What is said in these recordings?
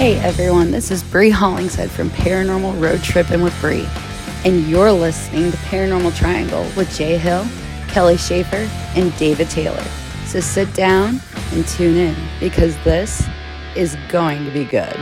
Hey everyone, this is Bree Hollingshead from Paranormal Road Trippin' with Bree, and you're listening to Paranormal Triangle with Jay Hill, Kelly Schaefer, and David Taylor. So sit down and tune in, because this is going to be good.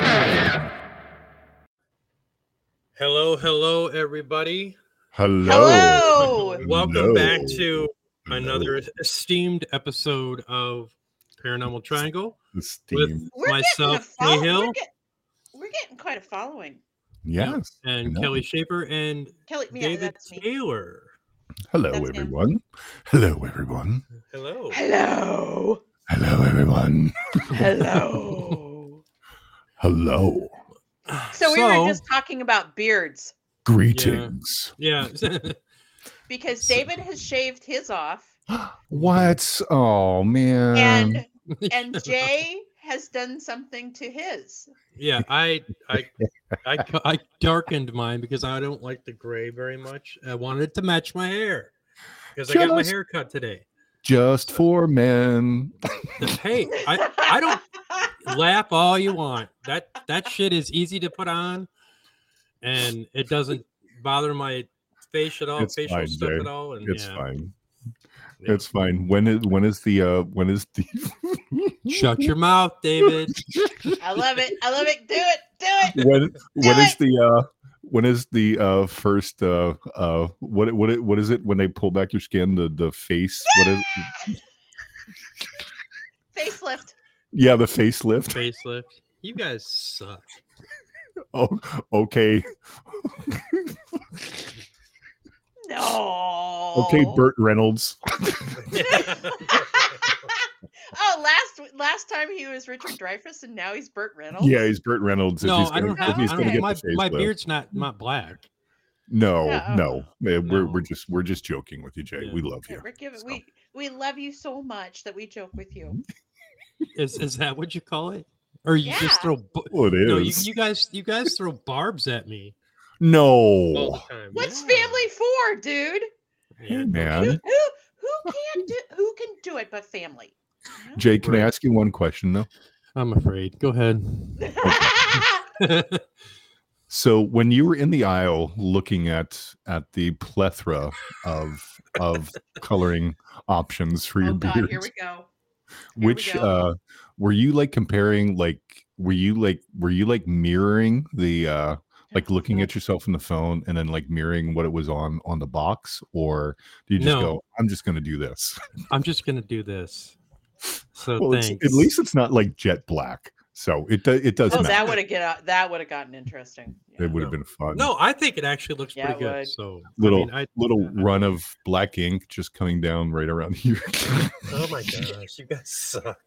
Hello, everybody. Hello. Welcome back to another esteemed episode of Paranormal Triangle with myself, Jay Hill. We're getting quite a following. Yes. And Kelly Schaefer and David Taylor. Hello, everyone. Hello, everyone. Hello. Hello. Hello, everyone. Hello. Hello. So we were just talking about beards. Greetings. Yeah. Because David has shaved his off. What? Oh, man. And Jay has done something to his. Yeah, I darkened mine because I don't like the gray very much. I wanted to match my hair because I got my hair cut today. Just for men. Hey, I don't laugh all you want. That shit is easy to put on, and it doesn't bother my face at all. It's facial fine, stuff Jay. at all. And It's fine. Yeah. It's fine. When is the Shut your mouth, David. I love it. Do it. When is the first what is it when they pull back your skin, the face? What is facelift? Yeah, the facelift. Facelift. You guys suck. Oh, okay. No. Okay, Burt Reynolds. Oh, last time he was Richard Dreyfuss, and now he's Burt Reynolds. Yeah, he's Burt Reynolds. No, I don't have. My beard's not black. No. We're just joking with you, Jay. Yeah. We love you. We love you so much that we joke with you. Is that what you call it? Or you just throw? Well, it is. No, you guys throw barbs at me. No. All the time. What's family for, dude? Hey, man. Who can do it but family? Jay, can I ask you one question though? I'm afraid. Go ahead. So when you were in the aisle looking at the plethora of coloring options for your beard, here we go. Which were you like comparing? Like, were you like mirroring the like looking at yourself in the phone and then like mirroring what it was on the box, or do you just go, I'm just going to do this? I'm just going to do this. So well, thanks. At least it's not like jet black. So it does. Oh, that would have gotten interesting. Yeah. It would have been fun. No, I think it actually looks pretty good. So little run of black ink just coming down right around here. Oh my gosh, you guys suck.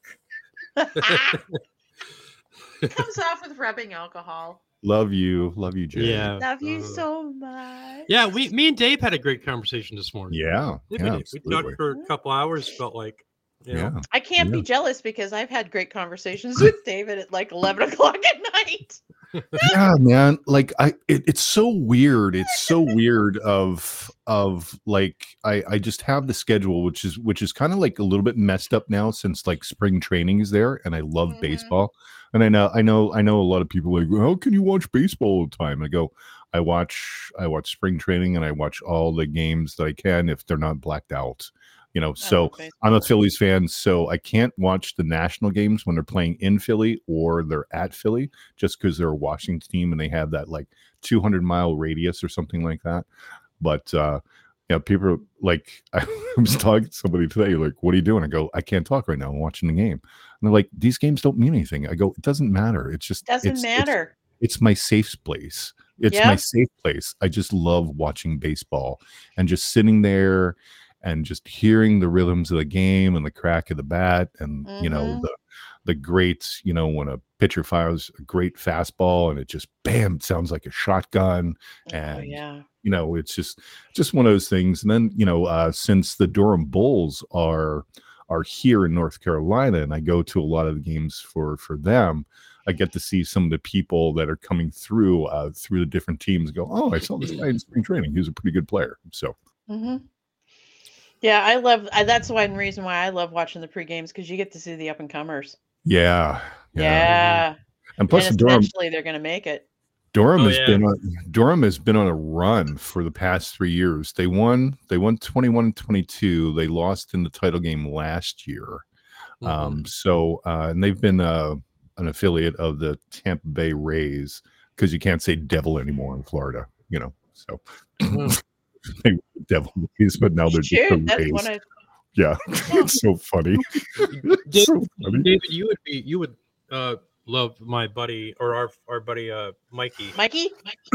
It comes off with rubbing alcohol. Love you, Jay. Yeah, love you so much. Yeah, me and Dave had a great conversation this morning. Yeah, we talked for a couple hours. Felt like. I can't be jealous because I've had great conversations with David at like 11 o'clock at night. Yeah, man. Like it's so weird. It's so weird of like I just have the schedule, which is kind of like a little bit messed up now since like spring training is there, and I love baseball. And I know a lot of people like, how can you watch baseball all the time? I go, I watch spring training and I watch all the games that I can if they're not blacked out. So I'm a Phillies fan, so I can't watch the national games when they're playing in Philly or they're at Philly, just because they're a Washington team and they have that like 200-mile radius or something like that. But people are like, I was talking to somebody today, like, what are you doing? I go, I can't talk right now. I'm watching the game. And they're like, these games don't mean anything. I go, it doesn't matter. It's just doesn't matter. It's my safe place. It's my safe place. I just love watching baseball and just sitting there and just hearing the rhythms of the game and the crack of the bat and the great, when a pitcher fires a great fastball and it just bam sounds like a shotgun, and it's just one of those things. And then since the Durham Bulls are here in North Carolina and I go to a lot of the games for them, I get to see some of the people that are coming through the different teams go, oh, I saw this guy in spring training. He was a pretty good player. So yeah, that's one reason why I love watching the pre-games, because you get to see the up and comers. Yeah. Yeah. And plus, and eventually they're going to make it. Durham has been on a run for the past 3 years. They won 21 and 22. They lost in the title game last year. And they've been an affiliate of the Tampa Bay Rays, because you can't say devil anymore in Florida, so they Devil Rays, but now they're just the Rays. Yeah, it's so funny. David, you would love my buddy, or our buddy Mikey. Mikey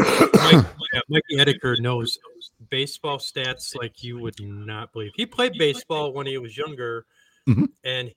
Edeker knows baseball stats like you would not believe. He played baseball when he was younger, and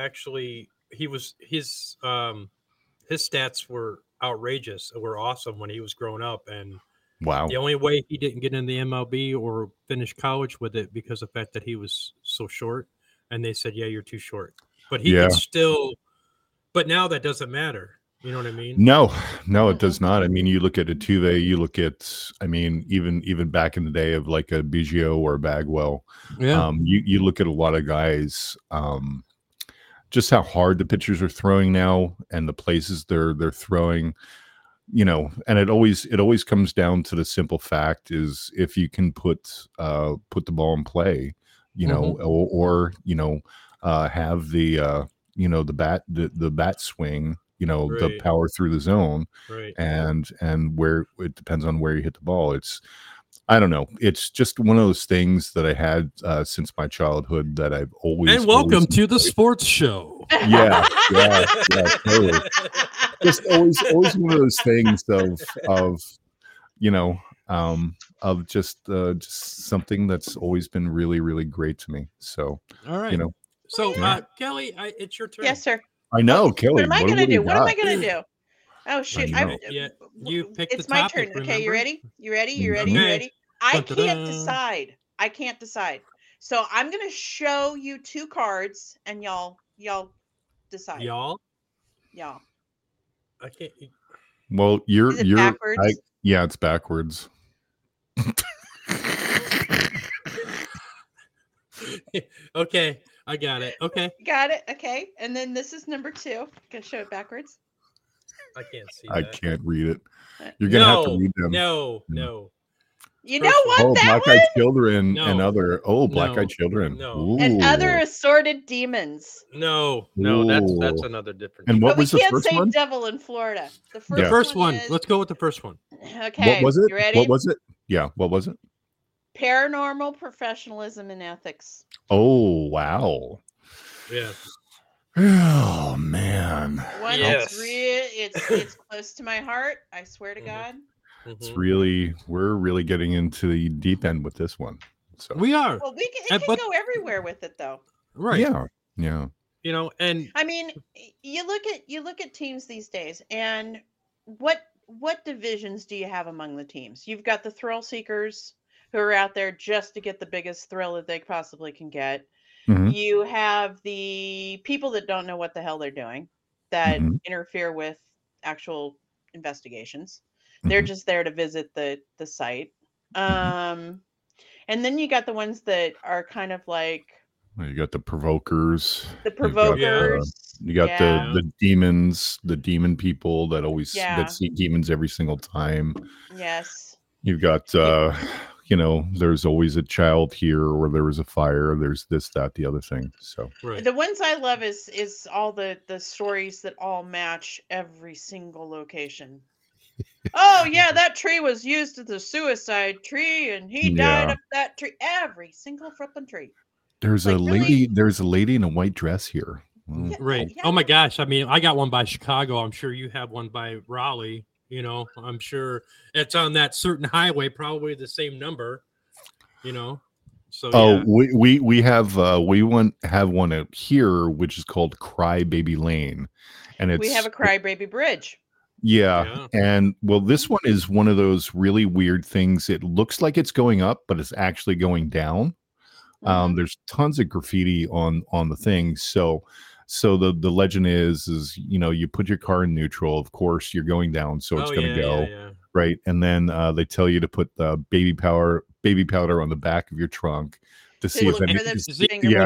his stats were outrageous. Were awesome when he was growing up, and wow. The only way he didn't get in the MLB or finish college with it because of the fact that he was so short, and they said, "Yeah, you're too short." But he could still. But now that doesn't matter. You know what I mean? No, it does not. I mean, you look at Altuve, you look at, even back in the day of like a Biggio or a Bagwell. Yeah. You look at a lot of guys, just how hard the pitchers are throwing now and the places they're throwing, and it always comes down to the simple fact is if you can put the ball in play, or have the the bat swing, the power through the zone, and where it depends on where you hit the ball. I don't know. It's just one of those things that I had since my childhood that I've always. And welcome to the sports show. Yeah, totally. Just always one of those things of just something that's always been really, really great to me. So, all right, So, Kelly, it's your turn. Yes, sir. I know, Kelly. What am I going to do? What am I going to do? Oh, shoot. You picked it's the my topic, turn. Okay, remember? You ready? I can't decide. So I'm going to show you two cards, and y'all decide. Y'all. I can't. Well, you're backwards? It's backwards. Okay. I got it. Okay. Got it. Okay. And then this is number 2. Can I show it backwards? I can't see I that. can't read it. You're going to have to read them. No. You know what? Black-Eyed Children and other. Oh, Black-Eyed Children. No. And other assorted demons. No. That's another different. And what was the first one? We can't say devil in Florida. The first one. Let's go with the first one. Okay. What was it? You ready? What was it? Yeah. What was it? Paranormal professionalism and ethics. Oh, wow. Yeah. Oh, man. One that's it's close to my heart. I swear to God. It's we're really getting into the deep end with this one. So we are. Well, it can go everywhere with it, though. Right. Yeah. And I mean, you look at teams these days, and what divisions do you have among the teams? You've got the thrill seekers, who are out there just to get the biggest thrill that they possibly can get. Mm-hmm. You have the people that don't know what the hell they're doing, that interfere with actual investigations. Mm-hmm. They're just there to visit the site. And then you got the ones that are kind of like... You got the provokers. You got the demons, the demon people that always that see demons every single time. Yes. You've got... there's always a child here, or there was a fire. There's this, that, the other thing. So the ones I love is all the stories that all match every single location. Oh yeah, that tree was used as a suicide tree, and he died up that tree. Every single flipping tree. There's a lady. There's a lady in a white dress here. Yeah, right. Yeah. Oh my gosh. I mean, I got one by Chicago. I'm sure you have one by Raleigh. I'm sure it's on that certain highway, probably the same number, So we have one out here, which is called Cry Baby Lane, and we have a Cry Baby Bridge. Yeah, and this one is one of those really weird things. It looks like it's going up, but it's actually going down. Mm-hmm. There's tons of graffiti on the thing, so the legend is you put your car in neutral. Of course, you're going down, so it's going to go right. And then they tell you to put the baby powder on the back of your trunk to see if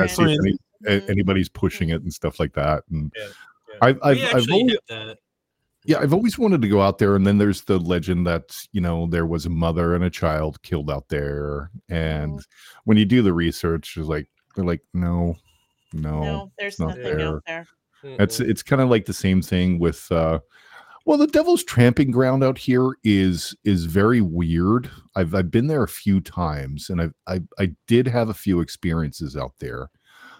anybody's pushing it and stuff like that. And I've always, Yeah, I've always wanted to go out there, and then there's the legend that there was a mother and a child killed out there, and when you do the research, they're like, no, there's it's not nothing there. out there. It's kind of like the same thing with the Devil's Tramping Ground out here is very weird. I've been there a few times, and I did have a few experiences out there.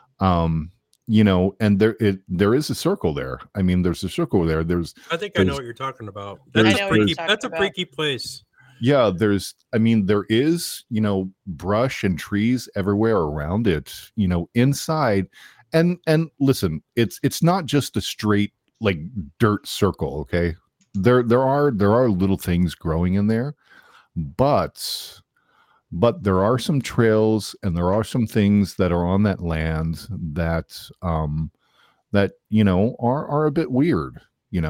And there is a circle there. I mean, there's a circle there. I think I know what you're talking about. That's a freaky place. Yeah, there is, brush and trees everywhere around it, inside. And listen, it's not just a straight like dirt circle, okay? There are little things growing in there, but there are some trails and there are some things that are on that land that are a bit weird,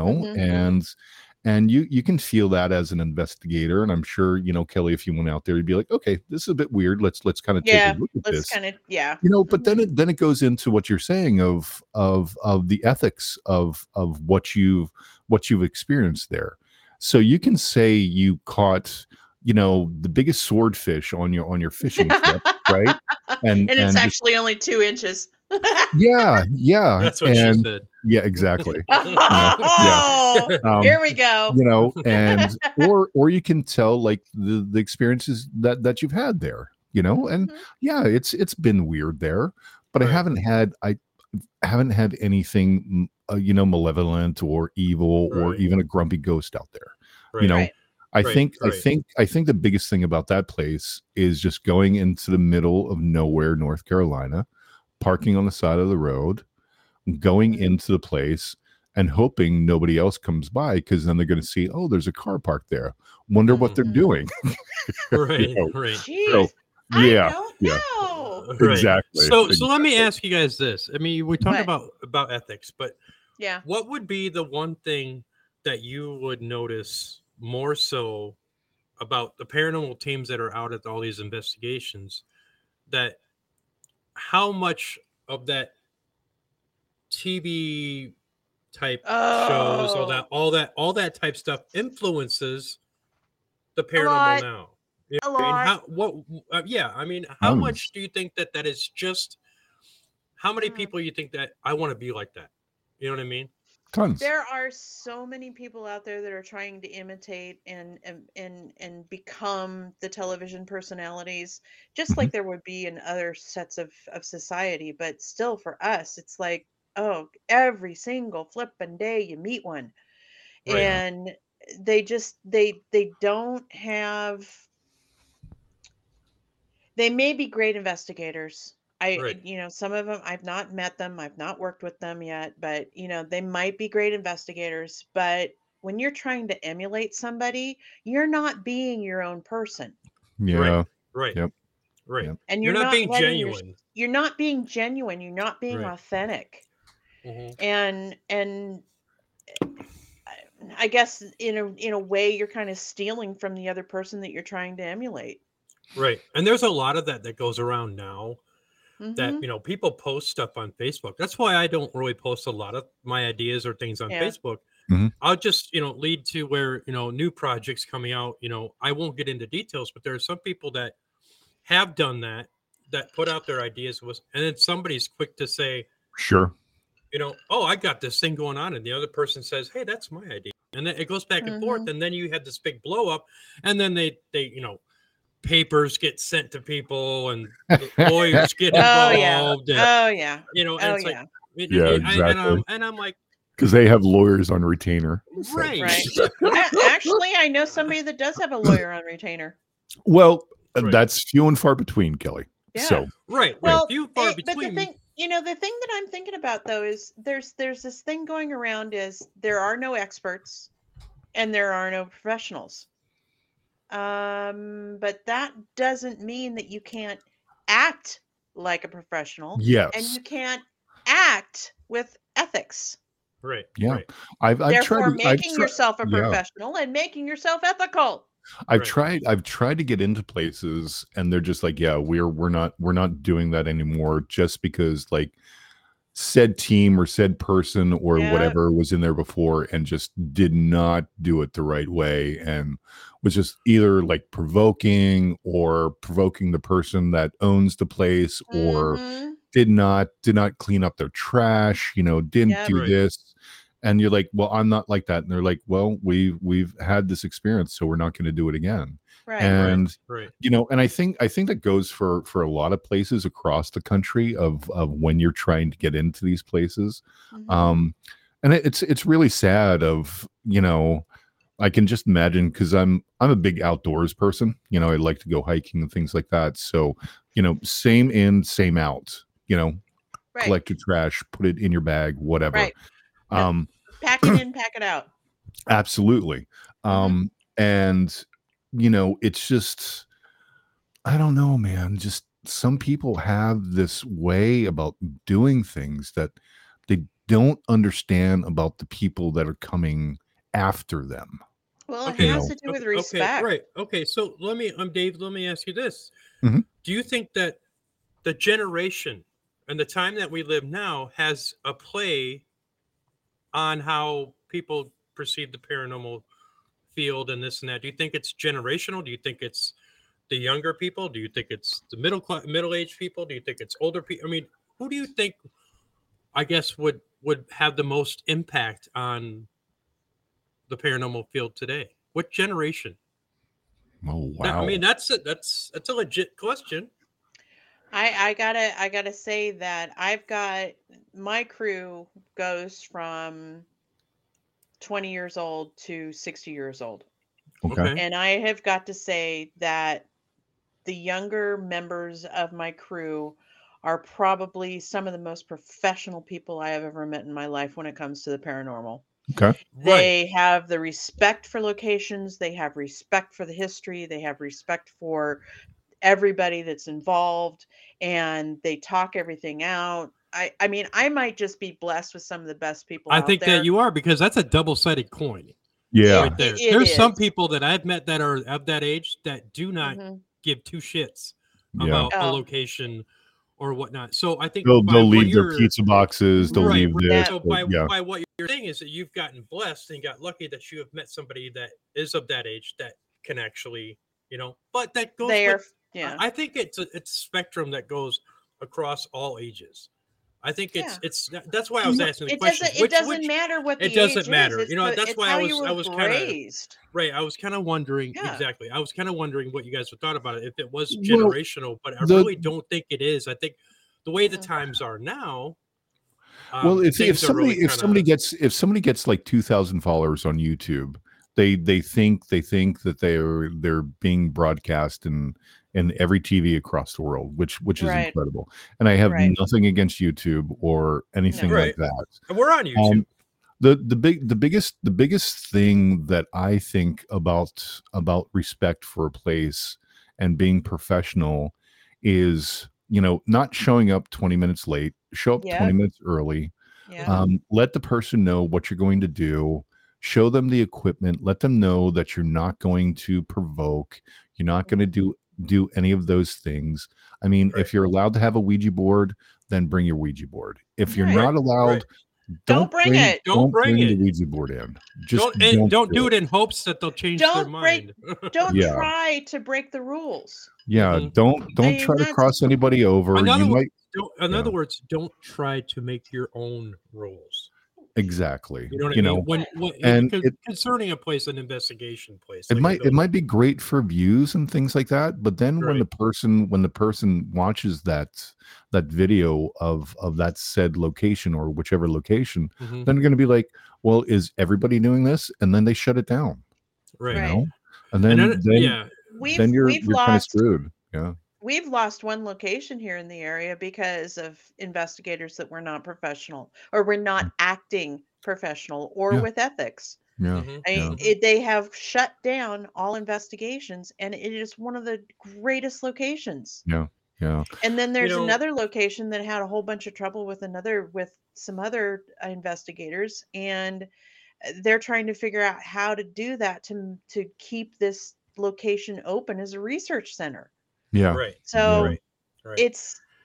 and you can feel that as an investigator. And I'm sure, Kelly, if you went out there, you'd be like, okay, this is a bit weird. Let's kind of take a look at this. But then it goes into what you're saying of the ethics of what you've experienced there. So you can say you caught the biggest swordfish on your fishing trip, right? And it's actually only 2 inches. Yeah. That's what she said. Yeah, exactly. Here we go. And or you can tell like the experiences that you've had there, and it's been weird there, but right. I haven't had anything malevolent or evil or even a grumpy ghost out there. Right. I think the biggest thing about that place is just going into the middle of nowhere, North Carolina, parking on the side of the road, going into the place and hoping nobody else comes by, because then they're going to see, oh, there's a car parked there. Wonder what they're doing. Right. Jeez, so, yeah. Exactly. So let me ask you guys this. I mean, we talk about ethics, but what would be the one thing that you would notice more so about the paranormal teams that are out at all these investigations, that how much of that TV type shows, all that type stuff influences the paranormal now? A lot. How much do you think that is just, how many people you think that I want to be like that? You know what I mean? Tons. There are so many people out there that are trying to imitate and become the television personalities, just like there would be in other sets of society. But still, for us, it's like, oh, every single flipping day you meet one, and they don't have. They may be great investigators. Some of them, I've not met them, I've not worked with them yet, but they might be great investigators. But when you're trying to emulate somebody, you're not being your own person. Yeah. Right. Yep. Right. Yep. And you're not being genuine. You're not being genuine. You're not being authentic. And I guess in a way you're kind of stealing from the other person that you're trying to emulate. Right. And there's a lot of that goes around now. That people post stuff on Facebook. That's why I don't really post a lot of my ideas or things on Facebook. I'll just lead to where new projects coming out. I won't get into details, but there are some people that have done that put out their ideas and then somebody's quick to say, sure, oh, I got this thing going on, and the other person says, hey, that's my idea, and then it goes back and forth, and then you have this big blow up, and then they papers get sent to people and lawyers get involved. Exactly. And I'm like, because they have lawyers on retainer. Right. Actually, I know somebody that does have a lawyer on retainer. Well, that's few and far between, Kelly. Yeah. So well, few and far between. But the thing that I'm thinking about though is there's this thing going around is there are no experts and there are no professionals. But that doesn't mean that you can't act like a professional. Yes. And you can't act with ethics. Right. Yeah. Right. I've tried making yourself a professional and making yourself ethical. I've tried to get into places and they're just like, yeah, we're not doing that anymore, just because like said team or said person or Yep. whatever was in there before and just did not do it the right way and was just either like provoking the person that owns the place or Mhm. did not clean up their trash, didn't Yep. do Right. this. And you're like, well, I'm not like that. And they're like, well, we've had this experience, so we're not going to do it again. Right. And Right. and I think that goes for a lot of places across the country of when you're trying to get into these places. Mhm. And it's really sad of, I can just imagine, because I'm a big outdoors person. I like to go hiking and things like that. So, same in, same out, Right. collect your trash, put it in your bag, whatever. Right. Yep. Um, Pack it in, pack it out. absolutely. And it's just, I don't know, man. Just some people have this way about doing things that they don't understand about the people that are coming after them. Well, it Okay. has to do with respect. Right. Okay. So Dave, let me ask you this. Mhm. Do you think that the generation and the time that we live now has a play on how people perceive the paranormal field and this and that? Do you think it's generational? Do you think it's the younger people? Do you think it's the middle-aged people? Do you think it's older people? I mean, who do you think, I guess, would have the most impact on the paranormal field today? What generation? Oh, wow. I mean, that's a legit question. I gotta say that I've got my crew goes from 20 years old to 60 years old. Okay. And I have got to say that the younger members of my crew are probably some of the most professional people I have ever met in my life when it comes to the paranormal. Okay. They have the respect for locations, they have respect for the history, they have respect for everybody that's involved, and they talk everything out. I mean, I might just be blessed with some of the best people I out think there. that you are, because that's a double-sided coin. Yeah. Right there. It There's some is. people that I've met that are of that age that do not Mhm. give two shits Yeah. about a Oh. location or whatnot. So I think They'll by what leave their you're pizza boxes. They'll right. leave this. So Yeah. by what you're saying is that you've gotten blessed and got lucky that you have met somebody that is of that age that can actually, but that goes They are, with, yeah. I think it's a spectrum that goes across all ages. I think it's that's why I was asking the question. It doesn't matter what the it doesn't age matter. is. That's It's why how I you were was kind of raised. right. I was kind of wondering Yeah. exactly. I was kind of wondering what you guys thought about it, if it was Well, generational, but I really don't think it is. I think the way the Mhm. times are now. Well, if things are really somebody gets like 2,000 followers on YouTube, they think that they're being broadcast in every TV across the world, which is Right. incredible. And I have Right. nothing against YouTube or anything Right. like that. And we're on YouTube. The biggest thing that I think about respect for a place and being professional is, not showing up 20 minutes late. Show up Yeah. 20 minutes early. Yeah. Let the person know what you're going to do. Show them the equipment. Let them know that you're not going to provoke. You're not going to do any of those things. I mean, Right. if you're allowed to have a Ouija board, then bring your Ouija board. If you're Right. not allowed, Right. Don't bring it. Don't bring the it. Ouija board in. Just Don't do it in hopes that they'll change their Don't mind. Don't Yeah. try to break the rules. Yeah, Mhm. don't I mean, try to that's- cross anybody over. In other You words, might in other words, don't try to make your own rules. exactly. You know what I mean? When and concerning a place, an investigation place, it like a might building. be great for views and things like that, but then when the person watches that video of that said location or whichever location, Mhm. then they're going to be like, well, is everybody doing this? And then they shut it down. Right. You Right. know? And then yeah. then you're kind of lost screwed. Yeah. We've lost one location here in the area because of investigators that were not professional or were not acting professional or Yeah. with ethics. Yeah. Mhm. I mean, Yeah. they have shut down all investigations, and it is one of the greatest locations. Yeah. Yeah. And then there's know- another location that had a whole bunch of trouble with some other investigators, and they're trying to figure out how to do that to keep this location open as a research center. Yeah. Right. So Right. it's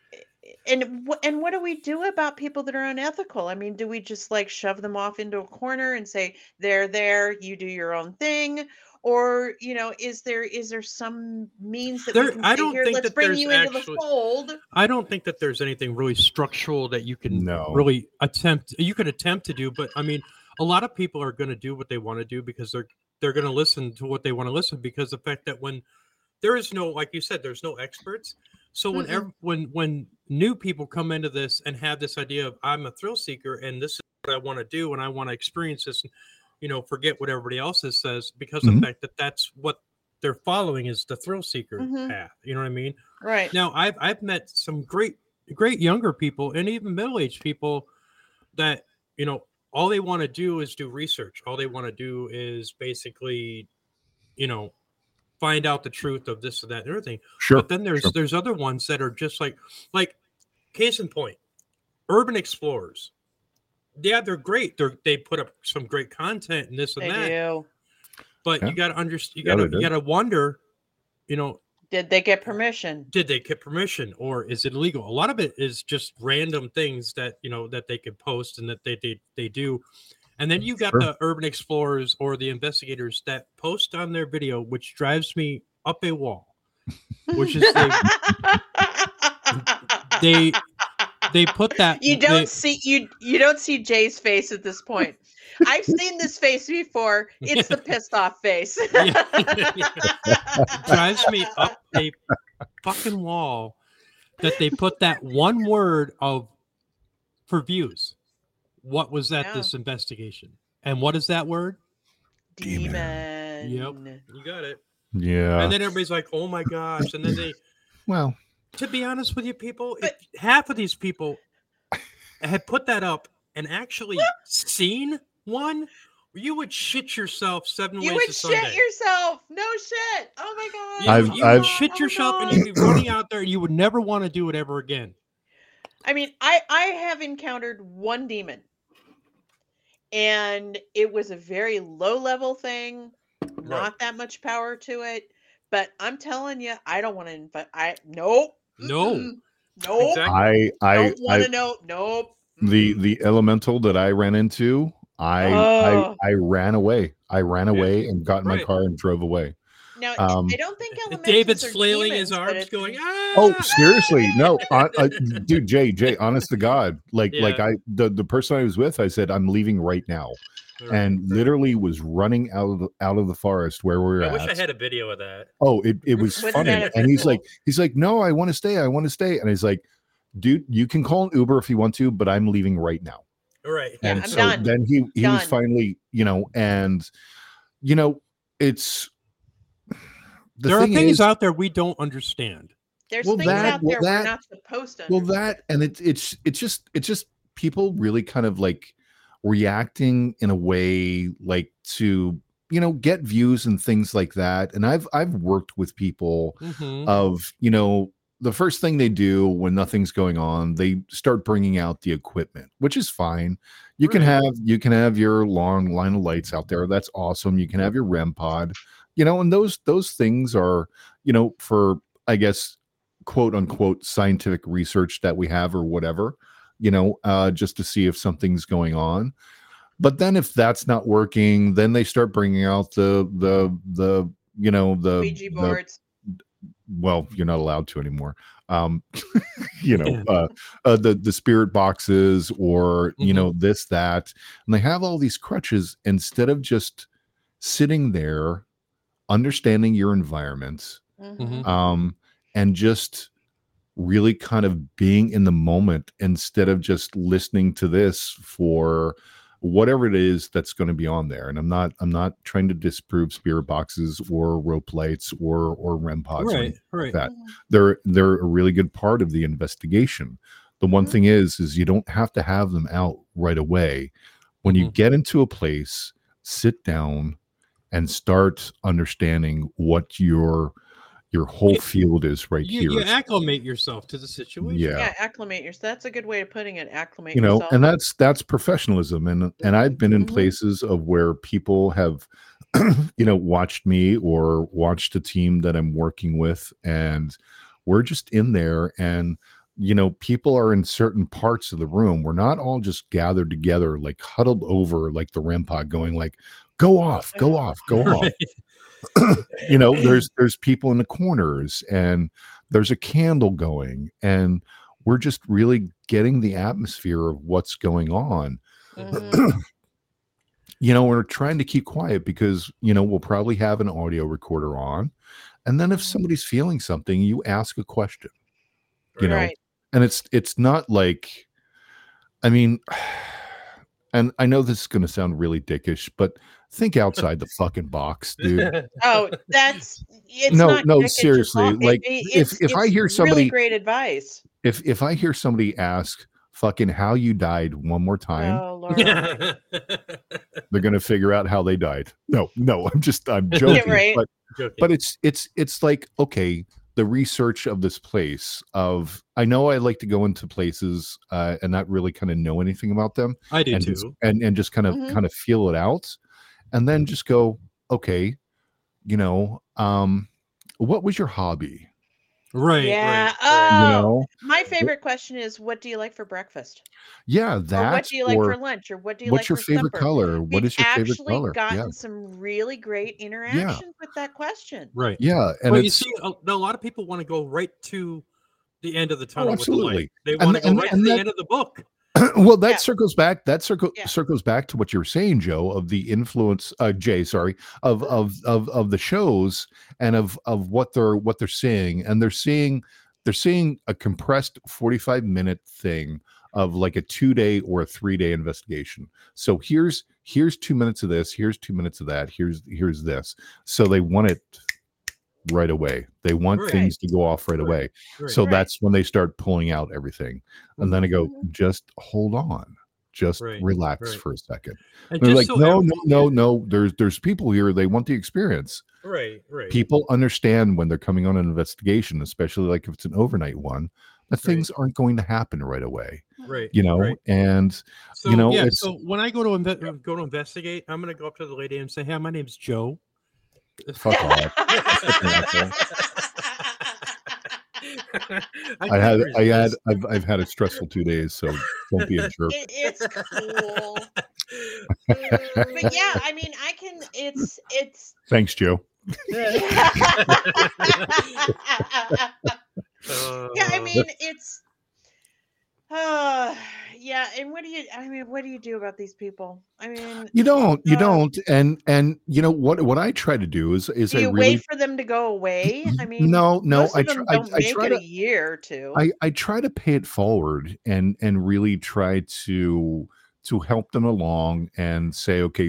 and what do we do about people that are unethical? I mean, do we just like shove them off into a corner and say, there, you do your own thing? Or, is there some means that we can say, here, let's bring you into the fold? I don't think that there's anything really structural that you can really attempt to do. But I mean, a lot of people are going to do what they want to do because they're going to listen to what they want to listen, because the fact that when there is no, like you said, there's no experts. So when new people come into this and have this idea of, I'm a thrill seeker and this is what I want to do and I want to experience this, and, forget what everybody else says, because of the fact that that's what they're following is the thrill seeker path. You know what I mean? Right. Now, I've met some great younger people and even middle-aged people that, all they want to do is do research. All they want to do is basically, find out the truth of this or that and everything. Sure. But then there's other ones that are just like case in point, urban explorers. Yeah, they're great. They put up some great content and this and that. Do. But you got to understand. You got to wonder. Did they get permission? Did they get permission, or is it illegal? A lot of it is just random things that that they can post and that they do. And then you got the urban explorers or the investigators that post on their video, which drives me up a wall, which is they put that you don't see Jay's face at this point. I've seen this face before. It's the pissed off face. It drives me up a fucking wall that they put that one word for views. What was that? This investigation, and what is that word? Demon. Yep, you got it. Yeah. And then everybody's like, "Oh my gosh!" And then they, well, to be honest with you, people, if half of these people had put that up and actually seen one, you would shit yourself 7 ways to Sunday. You would shit yourself. No shit. Oh my god. You would shit yourself and you'd be running out there and you would never want to do it ever again. I mean, I have encountered one demon. And it was a very low level thing, not that much power to it. But I'm telling you, I don't want to invite. Nope. Exactly. I don't want to know. Nope. The elemental that I ran into, I ran away. I ran away and got in my car and drove away. Now, I don't think elementals David's are flailing demons, his arms, going, ah! Oh, seriously? No, dude, Jay, honest to God, the person I was with, I said, I'm leaving right now, and literally was running out of the forest where we were at. I wish I had a video of that. Oh, it was funny, and he's like, no, I want to stay, and he's like, dude, you can call an Uber if you want to, but I'm leaving right now. All right, and I'm so done. Then he was finally, and it's. There are things out there we don't understand. There's things out there we're not supposed to understand. Well, that and it's just people really kind of like reacting in a way like to get views and things like that. And I've worked with people of the first thing they do when nothing's going on, they start bringing out the equipment, which is fine. You can have your long line of lights out there. That's awesome. You can have your REM pod. And those things are, for, I guess, quote unquote, scientific research that we have or whatever, just to see if something's going on. But then if that's not working, then they start bringing out the Ouija boards. Well, you're not allowed to anymore. The spirit boxes or, this, that, and they have all these crutches instead of just sitting there, understanding your environment, and just really kind of being in the moment instead of just listening to this for whatever it is that's going to be on there. And I'm not trying to disprove spirit boxes or rope lights or REM pods like that. They're a really good part of the investigation. The one thing is you don't have to have them out right away. When you get into a place, sit down and start understanding what your whole field is here. You acclimate yourself to the situation. Yeah, acclimate yourself. That's a good way of putting it. Acclimate yourself. And that's professionalism. And I've been in places of where people have, watched me or watched a team that I'm working with, and we're just in there, and people are in certain parts of the room. We're not all just gathered together, like huddled over like the REM pod going like, go off, go off, go off. There's people in the corners and there's a candle going and we're just really getting the atmosphere of what's going on. Mhm. We're trying to keep quiet because, we'll probably have an audio recorder on. And then if somebody's feeling something, you ask a question, Right. and it's not like, I mean, and I know this is going to sound really dickish, but think outside the fucking box, dude. Oh, it's No, not no, dickish at seriously, all. like, if I hear really somebody great advice. if I hear somebody ask fucking how you died one more time, Oh Lord. they're gonna figure out how they died. No, I'm joking. Yeah, right. But it's like, okay, the research of this place I know I like to go into places and not really kind of know anything about them. I do and too. just, and just kind of Mhm. kind of feel it out and then just go, okay, what was your hobby? Right. Yeah. Right. Right. Oh, my favorite question is, what do you like for breakfast? Yeah, Or what that, do you like for lunch? Or what do you what's like your for favorite supper? color? What We've is your favorite actually color? Yeah. gotten some really great interactions with that question. Right. Yeah. And Well, you it's see, a lot of people want to go right to the end of the tunnel with the absolutely. light. They And- want to go and- right and to the that- end of the book. well, that Yeah. circles back. Yeah. Circles back to what you were saying, Joe, of the influence, Jay, sorry, of the shows and of what they're seeing, and they're seeing a compressed 45-minute thing of like a 2-day or a 3-day investigation. So here's 2 minutes of this, here's 2 minutes of that, here's this. So they want it right away. They want Right. things to go off right Right. away. Right. So Right. that's when they start pulling out everything. And then I go, Mhm. just hold on. Just Right, relax right. for a second. And They're just like, so no. There's people here. They want the experience. Right. People understand when they're coming on an investigation, especially like if it's an overnight one, that things aren't going to happen right away. Right. Right. And So it's so when I go to investigate, I'm gonna go up to the lady and say, "Hey, my name's Joe." fuck off. I've had a stressful 2 days, so don't be a jerk. It's cool. But yeah, I mean, it's Thanks, Joe. yeah, I mean, it's yeah, and what do you do about these people? I mean, You don't, and what I try to do is do I you really wait for them to go away? I mean, no, most I of them don't make try it to a year or two. I try to pay it forward and really try to help them along and say, okay,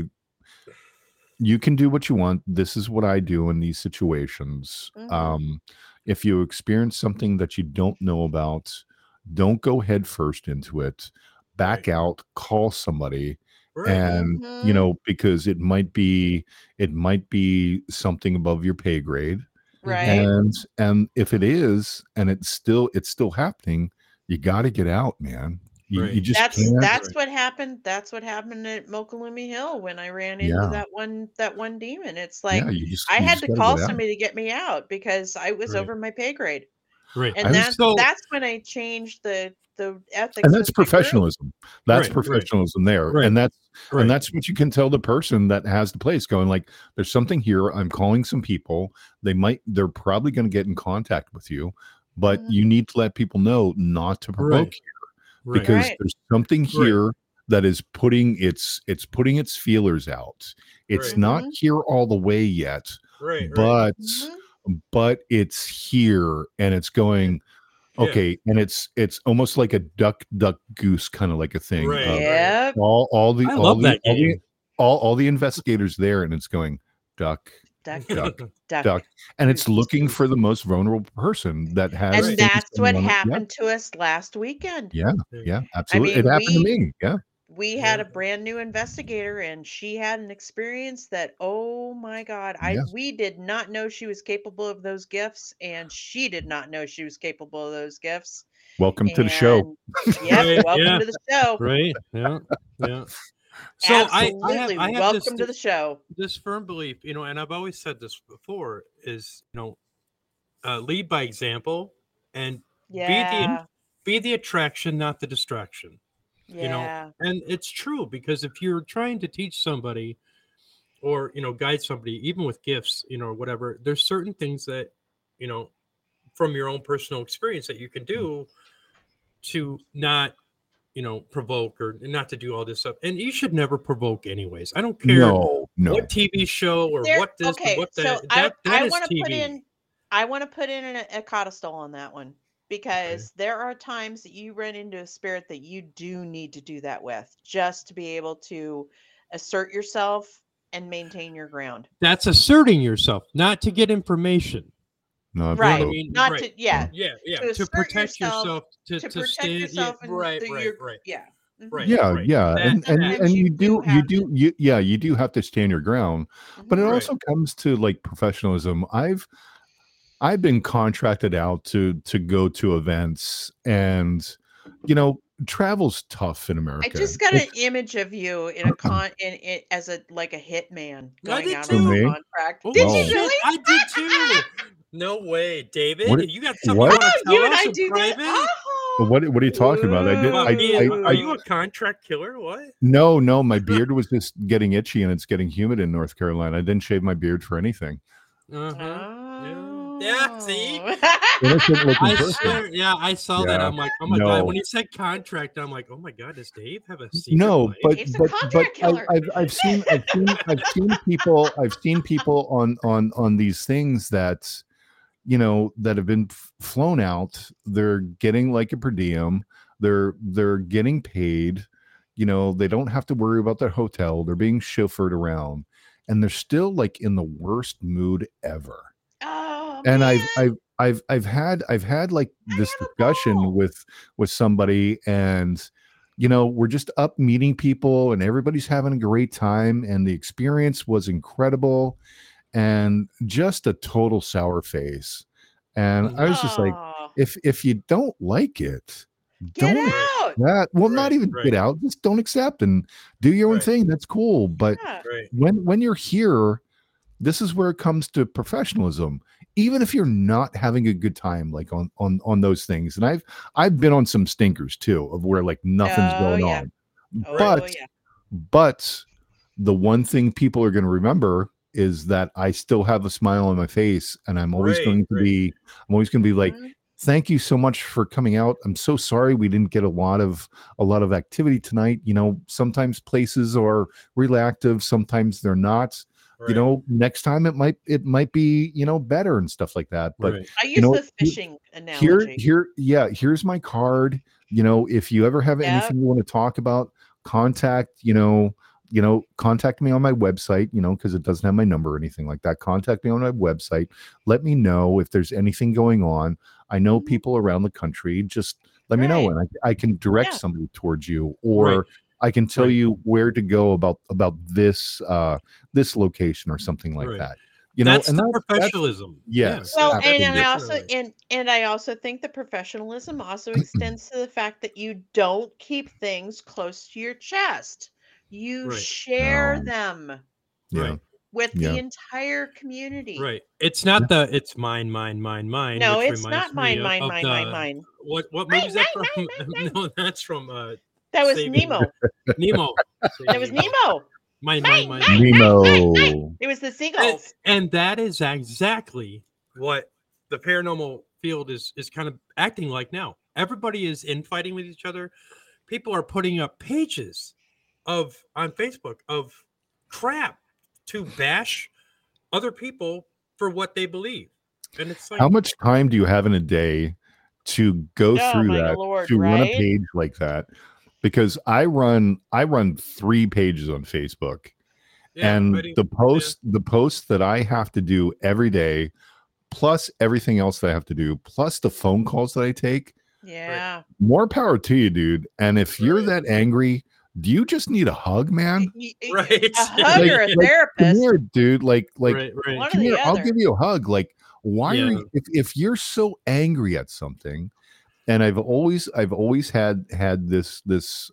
you can do what you want. This is what I do in these situations. Mhm. If you experience something that you don't know about, don't go head first into it. Back out, call somebody, Right. and Mhm. because it might be something above your pay grade. Right. And if it is, and it's still happening, you got to get out, man. You Right. just That's can't. what happened. That's what happened at Mokaloomy Hill when I ran into Yeah. that one demon. It's Yeah, like you just I had to gotta call get out. somebody to get me out because I was Right. over my pay grade. Right. And that's when I changed the ethics And that's of my group. professionalism. That's Right. professionalism there. Right. And that's Right. what you can tell the person that has the place, going like, there's something here. I'm calling some people. They're probably going to get in contact with you, but Mhm. you need to let people know not to provoke Right. here, Right. because Right. there's something here that is putting its feelers out. It's Right. not Mhm. here all the way yet, Right. Mhm. but it's here, and it's going, Yeah. okay, and it's almost like a duck goose kind of like a thing. Right. Of Yep. all the I love that game. all the investigators there, and it's going duck, Duck, duck, duck. duck, and it's goose, looking goose. for the most vulnerable person that has. And Right. things that's going what on. happened to us last weekend. Yeah, absolutely. mean, It happened to me. Yeah, We had a brand new investigator and she had an experience that, oh my God, Yeah. we did not know she was capable of those gifts, and she did not know she was capable of those gifts. welcome to the show. And yep, Right, welcome yeah. to the show. Right. Yeah. Yeah. So Absolutely. I have Welcome to the show. this firm belief, and I've always said this before, is lead by example and Yeah. be the attraction, not the distraction. Yeah. You know, and it's true, because if you're trying to teach somebody or, you know, guide somebody, even with gifts, you know, or whatever, there's certain things that, you know, from your own personal experience that you can do to not, you know, provoke or not to do all this stuff. And you should never provoke anyways. I don't care No. what TV show or what this or what that. So that I is want to TV. put in a codicil on that one, because there are times that you run into a spirit that you do need to do that with, just to be able to assert yourself and maintain your ground. That's asserting yourself, not to get information. No, Right. I mean, Not right. to, yeah. To protect yourself, to protect stand, yourself, and right. Yeah. Mhm. Right. Yeah, right. yeah, That- and Sometimes you do have to stand your ground, but it Mhm. Right. also comes to like professionalism. I've been contracted out to go to events, and you know, travel's tough in I America. just got an image of you in a in as a like a hitman I going did out too. on Me? a contract. Oh, Did Whoa. you shit, really? I did too. No way, David. What- You got something what? you want to tell You and us I in do private? that. Oh. What are you talking about? About being- are you Ooh. a contract killer? What? No, my beard was just getting itchy, and it's getting humid in North Carolina. I didn't shave my beard for anything. Yeah, see? Innocent looking I person. swear, I saw that. Yeah. I'm like, oh my No. god. When he said contract, I'm like, oh my god, does Dave have a secret No, life? but Dave's a but contract killer. I've seen people on these things that, you know, that have been flown out. They're getting like a per diem. They're getting paid. You know, they don't have to worry about their hotel. They're being chauffeured around, and they're still like in the worst mood ever. Oh, And man. I've had like this have a discussion ball. with somebody, and you know, we're just up meeting people, and everybody's having a great time, and the experience was incredible, and just a total sour face. And I was just like, Oh, if you don't like it, get don't out. that well, not Right, even right. get out, just don't accept and do your own Right. thing. That's cool. But Yeah. Right. when you're here, this is where it comes to professionalism. Even if you're not having a good time, like on those things, and I've been on some stinkers too, of where like nothing's Oh, going yeah. on. Oh, But yeah. but the one thing people are going to remember is that I still have a smile on my face, and I'm always Right, going to right. be like, Mhm. thank you so much for coming out. I'm so sorry we didn't get a lot of activity tonight. You know, sometimes places are really active, sometimes they're not. Right. You know, next time it might be, you know, better and stuff like that. But Right. I use know the what? fishing analogy. Here's my card. You know, if you ever have Yep. anything you want to talk about, contact me on my website, you know, because it doesn't have my number or anything like that. Contact me on my website. Let me know if there's anything going on. I know Mhm. people around the country. Just let me know, Right. and I can direct Yeah. somebody towards you, or Right. I can tell Right. you where to go about this this location or something like Right. that. You know, That's and the that's professionalism. yes, Well, absolutely. and I also think the professionalism also extends to the fact that you don't keep things close to your chest. You Right. share No. them Yeah. Right. with Yeah. the entire community. Right. It's not it's mine. No, which it's reminds not mine, me mine, of mine, the, mine, mine. What movie is that Mine, from? mine, No, that's from That was Saving- Nemo. Nemo. That was Nemo. Mine. Nemo. It was the seagulls. And that is exactly what the paranormal field is kind of acting like now. Everybody is infighting with each other. People are putting up pages on Facebook of crap to bash other people for what they believe. And it's like, How much time do you have in a day to go Oh, through my that, Lord, to run a right? page like that? Because I run 3 pages on Facebook, yeah, and I do- the posts that I have to do every day, plus everything else that I have to do, plus the phone calls that I take, Yeah. more power to you, dude. And if you're Right. that angry, do you just need a hug, man? Right. A hug or a Come therapist. here, dude. Like right. One come or the here, I'll other. give you a hug. Like, why are Yeah. you, if you're so angry at something? And I've always had this this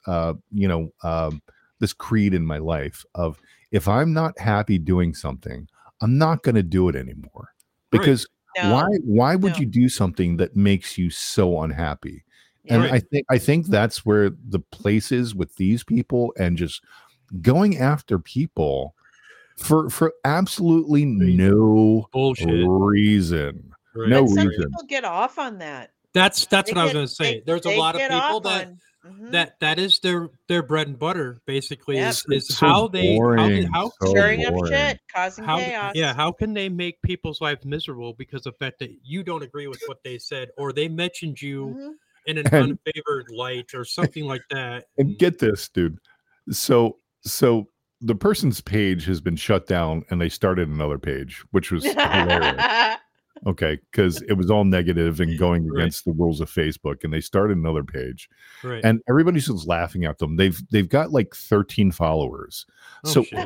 creed in my life of, if I'm not happy doing something, I'm not going to do it anymore. Because No. why would No. you do something that makes you so unhappy? And Right. I think that's where the place is with these people, and just going after people for absolutely no Bullshit. reason. Right. No But some reason. people get off on that. That's They what I was get- going to say. they- There's a they lot of get people off that on- Mhm. that is their bread and butter, basically. Yep. Is It's so how they boring, how so stirring up boring. shit, causing how chaos. yeah how can they make people's life miserable because of the fact that you don't agree with what they said, or they mentioned you Mhm. in an And- unfavored light or something like that? And get this, dude. So the person's page has been shut down, and they started another page, which was hilarious. Okay, because it was all negative and going Right. against the rules of Facebook, and they started another page, Right. and everybody's just laughing at them. They've got like 13 followers. Oh, So shit.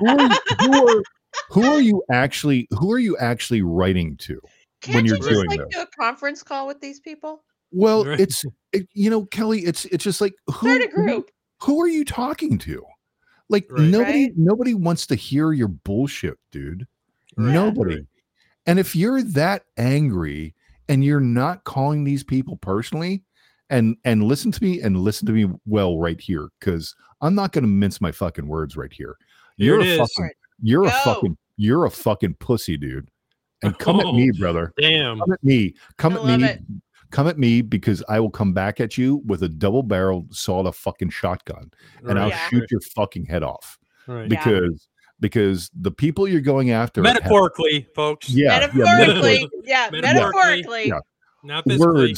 who are you actually writing to Can't when you're you just doing like this? do a conference call with these people? Well, Right. Kelly, it's just like Start a group. who are you talking to? Like Right. nobody wants to hear your bullshit, dude. Right. Nobody. Right. And if you're that angry and you're not calling these people personally, and listen to me well right here, because I'm not going to mince my fucking words right here. Here You're it a is. fucking you're a Go. fucking pussy, dude. And come at Oh, me, brother. Damn. Come at me. Come I at love me. it. Come at me, because I will come back at you with a double-barreled sawed-off fucking shotgun, and I'll Yeah. shoot your fucking head off. Right. Yeah. Because the people you're going after have- Metaphorically, folks. Metaphorically. Yeah, Metaphorically. metaphorically. Yeah. Not physically.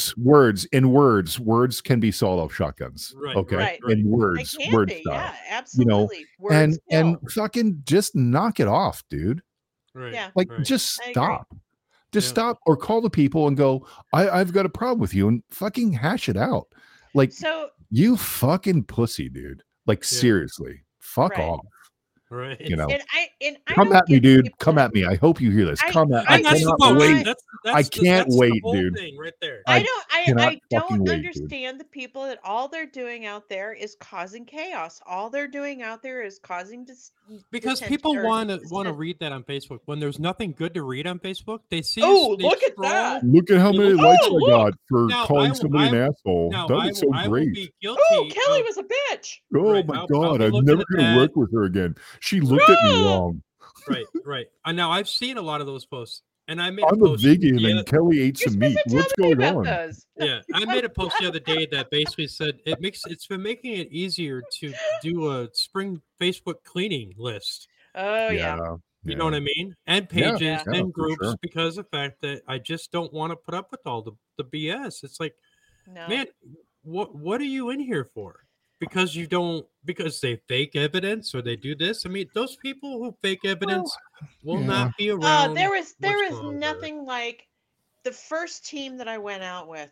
words can be sawed-off shotguns. Right, Okay, right. in It words, can word be. style. Yeah, absolutely. Words and kill. fucking just knock it off, dude. Right. Yeah. Like, Right. just I agree. stop. Just Yeah. stop, or call the people and go, I've got a problem with you, and fucking hash it out. Like, So you fucking pussy, dude. Like, Yeah. seriously, fuck Right. off. Right. You know, and I come don't at me, get dude. people Come that- at me. I hope you hear this. I- Come at I me. And that's the cannot bullshit. wait. That's I can't that's wait, the whole dude. thing right there. I cannot don't fucking wait, dude. understand the people that all they're doing out there is causing chaos. All they're doing out there is causing Because people want to read that on Facebook when there's nothing good to read on Facebook. They see. Oh, they look at scroll. that. Look at how many Oh, likes I look. got for Now, calling I- somebody an I- asshole. Now, That is so I will great. be guilty. Oh, Kelly of- was a bitch. Oh Right, my I'll god, be I'm looking never at going to that. work with her again. She looked at me No. wrong. right. And now I've seen a lot of those posts, and I made I'm a post vegan the and oth- Kelly ate You're some supposed meat. to tell What's me going about on? those. Yeah, I made a post the other day that basically said it's been making it easier to do a spring Facebook cleaning list. Oh yeah. You know what I mean? And Yeah, pages yeah, and for groups, sure. because of the fact that I just don't want to put up with all the BS. It's like, No. man, what are you in here for? Because they fake evidence or they do this. I mean, those people who fake evidence will yeah. not be around. There is much longer. nothing like the first team that I went out with.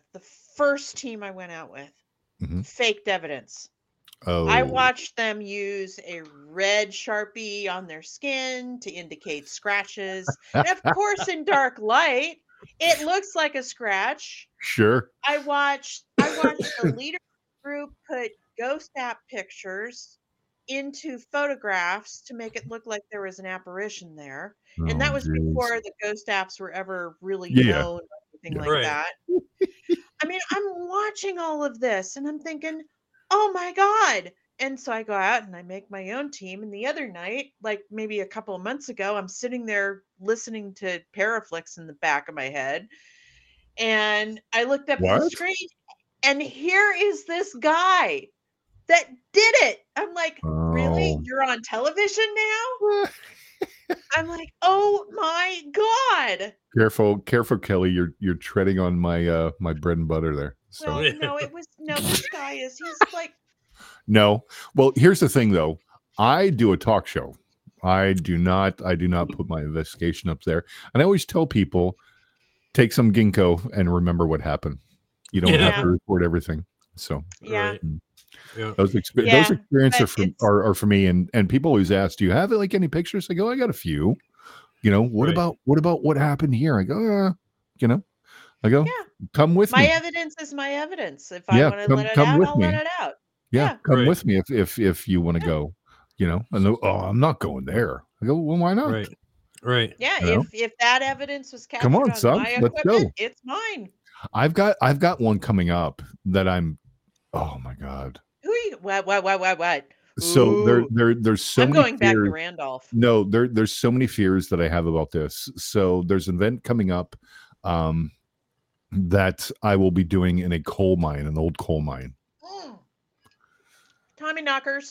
Mhm. Faked evidence. Oh, I watched them use a red Sharpie on their skin to indicate scratches. And of course, in dark light, it looks like a scratch. Sure. I watched the leader group put ghost app pictures into photographs to make it look like there was an apparition there. And that Oh, was geez. before the ghost apps were ever really Yeah. known or anything like Right. that. I mean, I'm watching all of this and I'm thinking, oh my God. And so I go out and I make my own team. And the other night, like maybe a couple of months ago, I'm sitting there listening to Paraflix in the back of my head. And I looked up at the What? screen and here is this guy that did it. I'm like, really? Oh. You're on television now? I'm like, oh my God. Careful, Kelly. You're treading on my my bread and butter there. So Well, this guy he's like, no. Well, here's the thing though. I do a talk show. I do not put my investigation up there. And I always tell people, take some ginkgo and remember what happened. You don't have Yeah. to report everything. So yeah. Right. Yeah. those Yeah, experiences but are for me. And people always ask, do you have like any pictures? I go, I got a few. You know, what Right. about what happened here? I go, you know, I go, Yeah. come with My me. evidence is my evidence. If I Yeah, want to come- let it come out, with I'll me. let it out. Yeah, Yeah. come Right. with me if you want to Yeah. go, you know. And they're, oh, I'm not going there. I go, well, why not? Right. Yeah, You know? if that evidence was captured Come on, on son, my let's equipment, go. it's mine. I've got one coming up that I'm Oh my God. Who are you? What? So Ooh. there's so I'm many going back to fears. Randolph. No, there's so many fears that I have about this. So there's an event coming up that I will be doing in a coal mine, an old coal mine. Tommy knockers.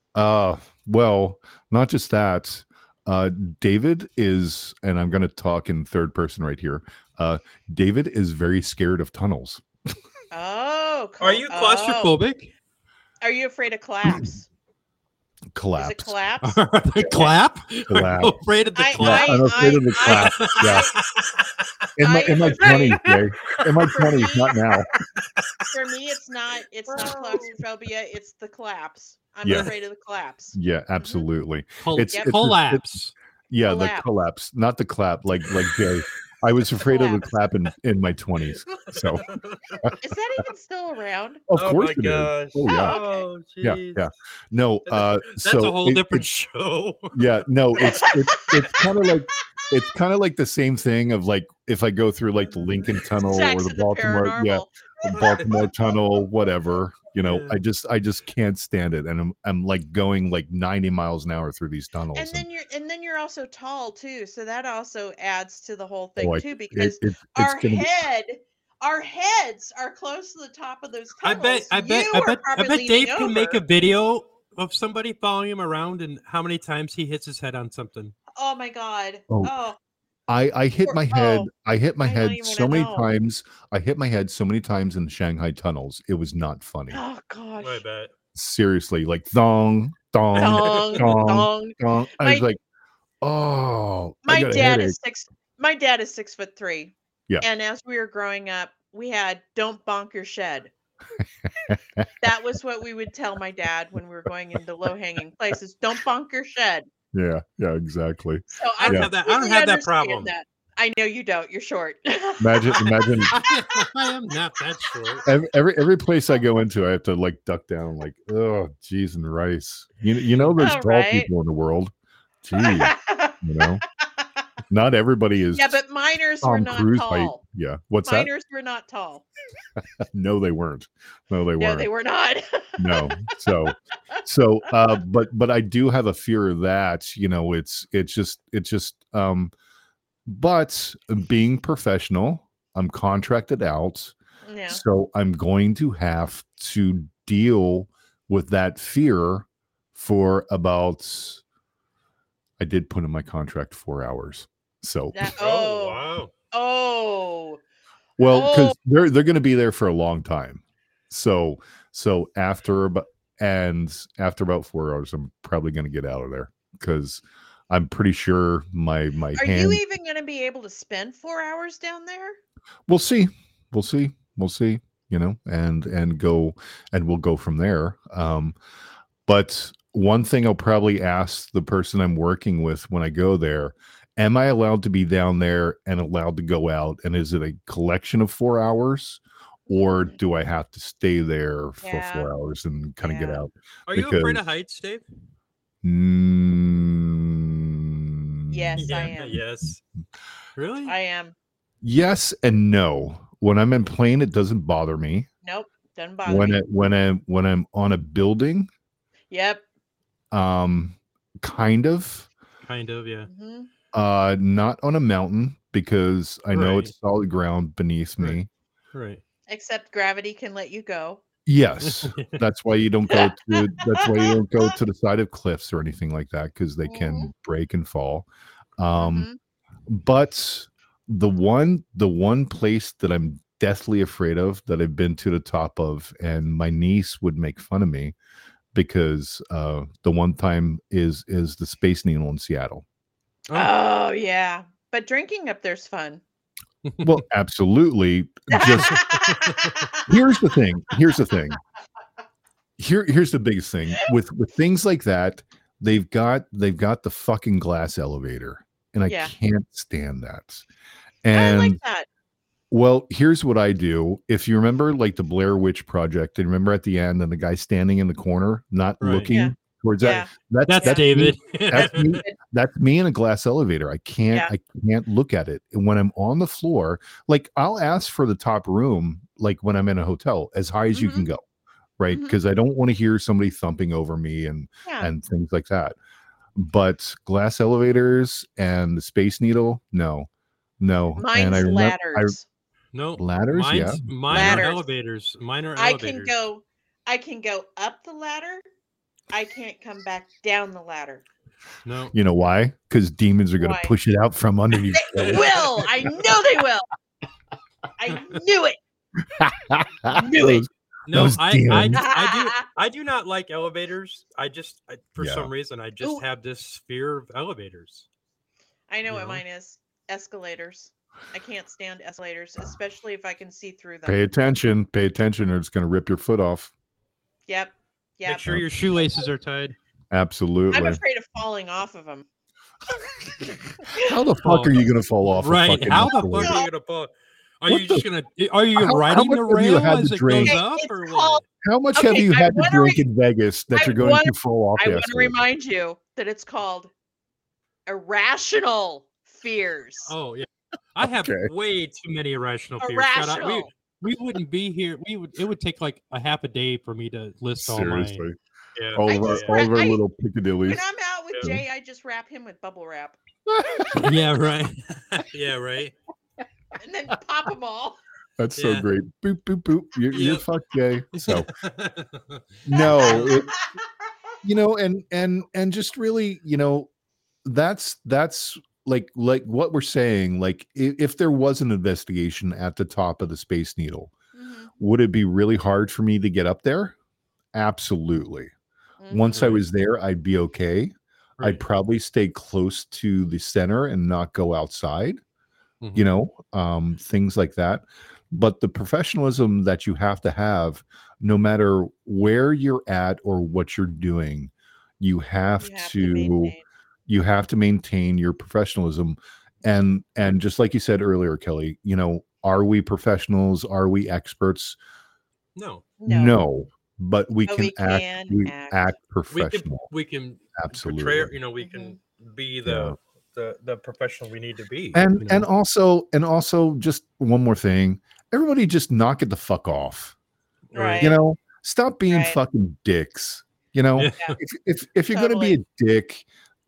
Well, not just that. David is, and I'm going to talk in third person right here. David is very scared of tunnels. Oh, Are you claustrophobic? Are you afraid of collapse? Collapse. Is it collapse? The clap? Collapse. I'm afraid of the clap. I'm afraid of the clap. Yeah. In my 20s, Jay. In my 20s, not now. For me, it's not claustrophobia. It's the collapse. I'm Yeah. afraid of the collapse. Yeah, absolutely. It's collapse. Yeah, Collapse. the collapse, not the clap. Like Jay. I was afraid of the clap in my 20s. So Is that even still around? of Oh course my it is. gosh. Oh yeah. Oh, Yeah, jeez. yeah. No, That's so a whole different show. Yeah, no, it's kind of like the same thing of like if I go through like the Lincoln Tunnel Sex or and the Baltimore, the Baltimore Tunnel, whatever. You know, Yeah. I just can't stand it, and I'm like going like 90 miles an hour through these tunnels. And then you're also tall too, so that also adds to the whole thing too, because it's our gonna heads are close to the top of those I tunnels. bet Dave can make a video of somebody following him around and how many times he hits his head on something. Oh my God! Oh. I hit my head. I hit my I don't head even so many know. times. I hit my head so many times in the Shanghai tunnels. It was not funny. Oh gosh! I bet. Seriously, like thong, thong, Dong, dong, dong. dong. I was like, oh, I My got a dad headache. is 6'3". Yeah. And as we were growing up, we had "Don't bonk your shed." That was what we would tell my dad when we were going into low-hanging places. Don't bonk your shed. Yeah, exactly. So I don't have that. I don't have that problem. That. I know you don't. You're short. Imagine. I am not that short. Every place I go into, I have to like duck down, like, oh, cheese and rice. You know, there's All tall right. people in the world. Gee, you know, not everybody is. Yeah, but miners were Tom not Cruise tall. height. Yeah, what's Miners were not tall. that? No, they weren't. No, they No, weren't. they were not. No. So but I do have a fear of that. You know, it's just but being professional, I'm contracted out. Yeah. So I'm going to have to deal with that fear for about, I did put in my contract 4 hours. So Wow. Oh. well, because they're going to be there for a long time. So after about 4 hours, I'm probably going to get out of there because I'm pretty sure my Are hand. you even going to be able to spend 4 hours down there? We'll see. You know, and we'll go from there. But one thing I'll probably ask the person I'm working with when I go there: am I allowed to be down there and allowed to go out? And is it a collection of 4 hours? Or do I have to stay there for 4 hours and kind of get out? Are you afraid of heights, Dave? Yes, I am. Yes. Really? I am. Yes and no. When I'm in plane, it doesn't bother me. Nope, doesn't bother me. When I'm on a building, Yep. kind of, yeah. Mm-hmm. not on a mountain because I know it's solid ground beneath me. Right. Except gravity can let you go. Yes, that's why you don't go to. That's why you don't go to the side of cliffs or anything like that because they can break and fall. But the one place that I'm deathly afraid of that I've been to the top of, and my niece would make fun of me because the one time is the Space Needle in Seattle. Oh yeah, but drinking up there's fun. Well, absolutely. Just here's the thing. Here's the biggest thing with things like that. They've got the fucking glass elevator, and I can't stand that. And I like that. Well, here's what I do. If you remember, like the Blair Witch Project, and remember at the end, and the guy standing in the corner, not looking towards that. That's David. Me. That's me in a glass elevator. I can't look at it. And when I'm on the floor, like I'll ask for the top room, like when I'm in a hotel, as high as you can go. right? Because I don't want to hear somebody thumping over me and things like that. But glass elevators and the Space Needle, no. Mine's ladders. No ladders. Mine are elevators. I can go up the ladder. I can't come back down the ladder. No. You know why? Because demons are going to push it out from underneath. They will. I know they will. I knew it. Knew it. No, I do not like elevators. For some reason, I just have this fear of elevators. I know what mine is. Escalators. I can't stand escalators, especially if I can see through them. Pay attention, or it's going to rip your foot off. Yep. Make sure your shoelaces are tied. Absolutely. I'm afraid of falling off of them. How the fuck are you going to fall off? Right. How the fuck are you going to fall? Are you just going to, are you riding the rail as it goes up? Or what? How much have you had to drink in Vegas that you're going to fall off? I want to remind you that it's called irrational fears. Oh, yeah. I have way too many irrational fears. We wouldn't be here. It would take like a half a day for me to list all my. Yeah. All of our little Piccadillys. When I'm out with Jay, I just wrap him with bubble wrap. Yeah, right. Yeah, right. And then pop them all. That's so great. Boop, boop, boop. You're fucked, Jay. So, no, and just really, that's like what we're saying. Like, if there was an investigation at the top of the Space Needle, would it be really hard for me to get up there? Absolutely. Once I was there, I'd be okay. Right. I'd probably stay close to the center and not go outside, things like that. But the professionalism that you have to have, no matter where you're at or what you're doing, you have to maintain your professionalism. And just like you said earlier, Kelly, are we professionals? Are we experts? No. But we can act professional. We can absolutely portray, we can be the professional we need to be. And also just one more thing. Everybody just knock it the fuck off. Right. Stop being fucking dicks. If you're gonna be a dick,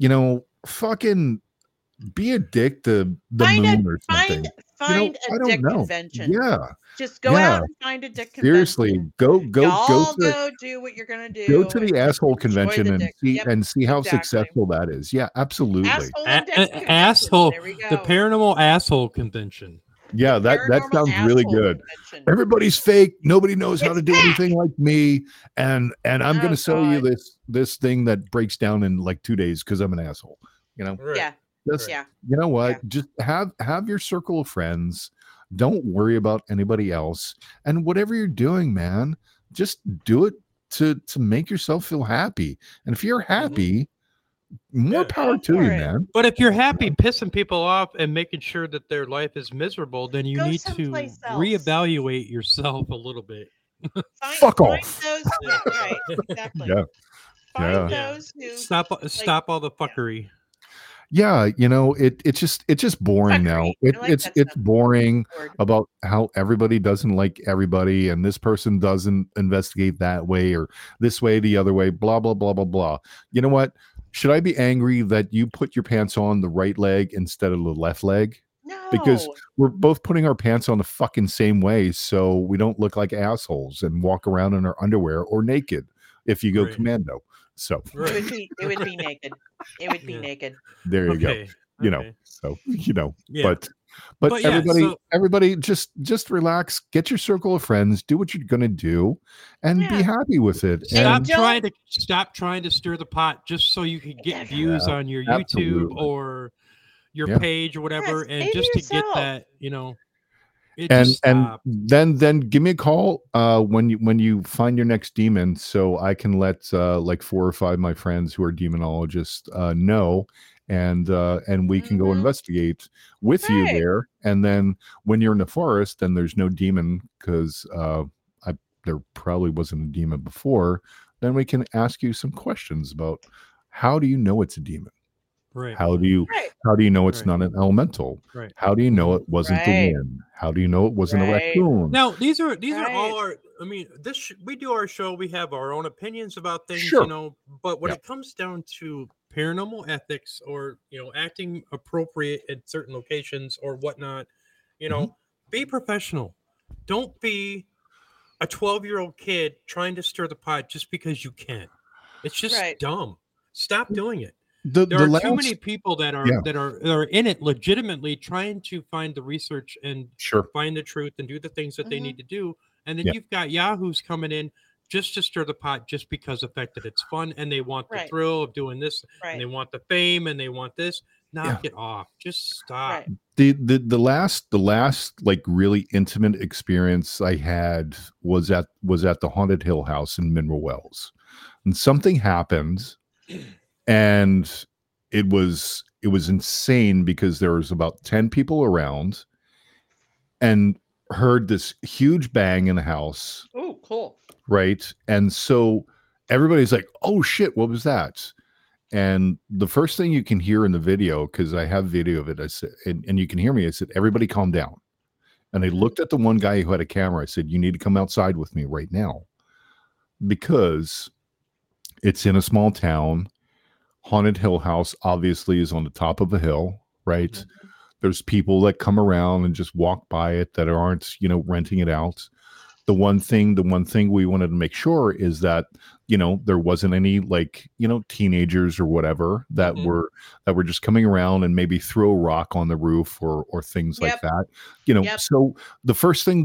fucking be a dick to the moon or something. Find a dick convention. Yeah. Just go out and find a dick convention. Seriously, go do what you're gonna do. Go to the asshole convention and see how successful that is. Yeah, absolutely. Asshole. The paranormal asshole convention. Yeah, that sounds really good. Everybody's fake. Nobody knows how to do anything like me. And I'm going to sell you this thing that breaks down in like 2 days because I'm an asshole. Yeah. You know what? Yeah. Just have your circle of friends. Don't worry about anybody else. And whatever you're doing, man, just do it to make yourself feel happy. And if you're happy, more power to you, man. But if you're happy pissing people off and making sure that their life is miserable, then you need to reevaluate yourself a little bit. Fuck off. Right, exactly. Find those who stop all the fuckery. Yeah, it's just boring now. It's boring about how everybody doesn't like everybody, and this person doesn't investigate that way or this way, the other way, blah blah blah blah blah. You know what? Should I be angry that you put your pants on the right leg instead of the left leg? No. Because we're both putting our pants on the fucking same way, so we don't look like assholes and walk around in our underwear or naked if you go commando. So it would be naked. It would be naked. There you go. But everybody just relax, get your circle of friends, do what you're gonna do, and be happy with it. Stop trying to stir the pot just so you can get views on your YouTube or your page or whatever, and just to get that, and then give me a call when you find your next demon, so I can let like 4 or 5 of my friends who are demonologists know, and we can go investigate with you there. And then when you're in the forest and there's no demon, because there probably wasn't a demon before, then we can ask you some questions about how do you know it's a demon. Right. How do you know it's not an elemental? Right. How do you know it wasn't the wind? How do you know it wasn't a raccoon? Now these are all our. I mean, we do our show. We have our own opinions about things, Sure. you know. But when it comes down to paranormal ethics, or acting appropriate at certain locations or whatnot, be professional. Don't be a 12-year-old kid trying to stir the pot just because you can. It's just dumb. Stop doing it. There are too many people that are in it legitimately trying to find the research and find the truth and do the things that they need to do. And then you've got yahoos coming in just to stir the pot, just because of the fact that it's fun and they want the thrill of doing this and they want the fame and they want this. Knock it off. Just stop. The last like really intimate experience I had was at the Haunted Hill House in Mineral Wells, and something happened, and it was insane because there was about 10 people around, and heard this huge bang in the house. Oh, cool! Right, and so everybody's like, "Oh shit, what was that?" And the first thing you can hear in the video, because I have video of it, I said, and you can hear me, I said, "Everybody calm down." And I looked at the one guy who had a camera. I said, "You need to come outside with me right now, because it's in a small town. Haunted Hill House obviously is on the top of a hill, right? Mm-hmm. There's people that come around and just walk by it that aren't, renting it out. The one thing we wanted to make sure is that, there wasn't any teenagers or whatever that were just coming around and maybe throw a rock on the roof or things like that. So the first thing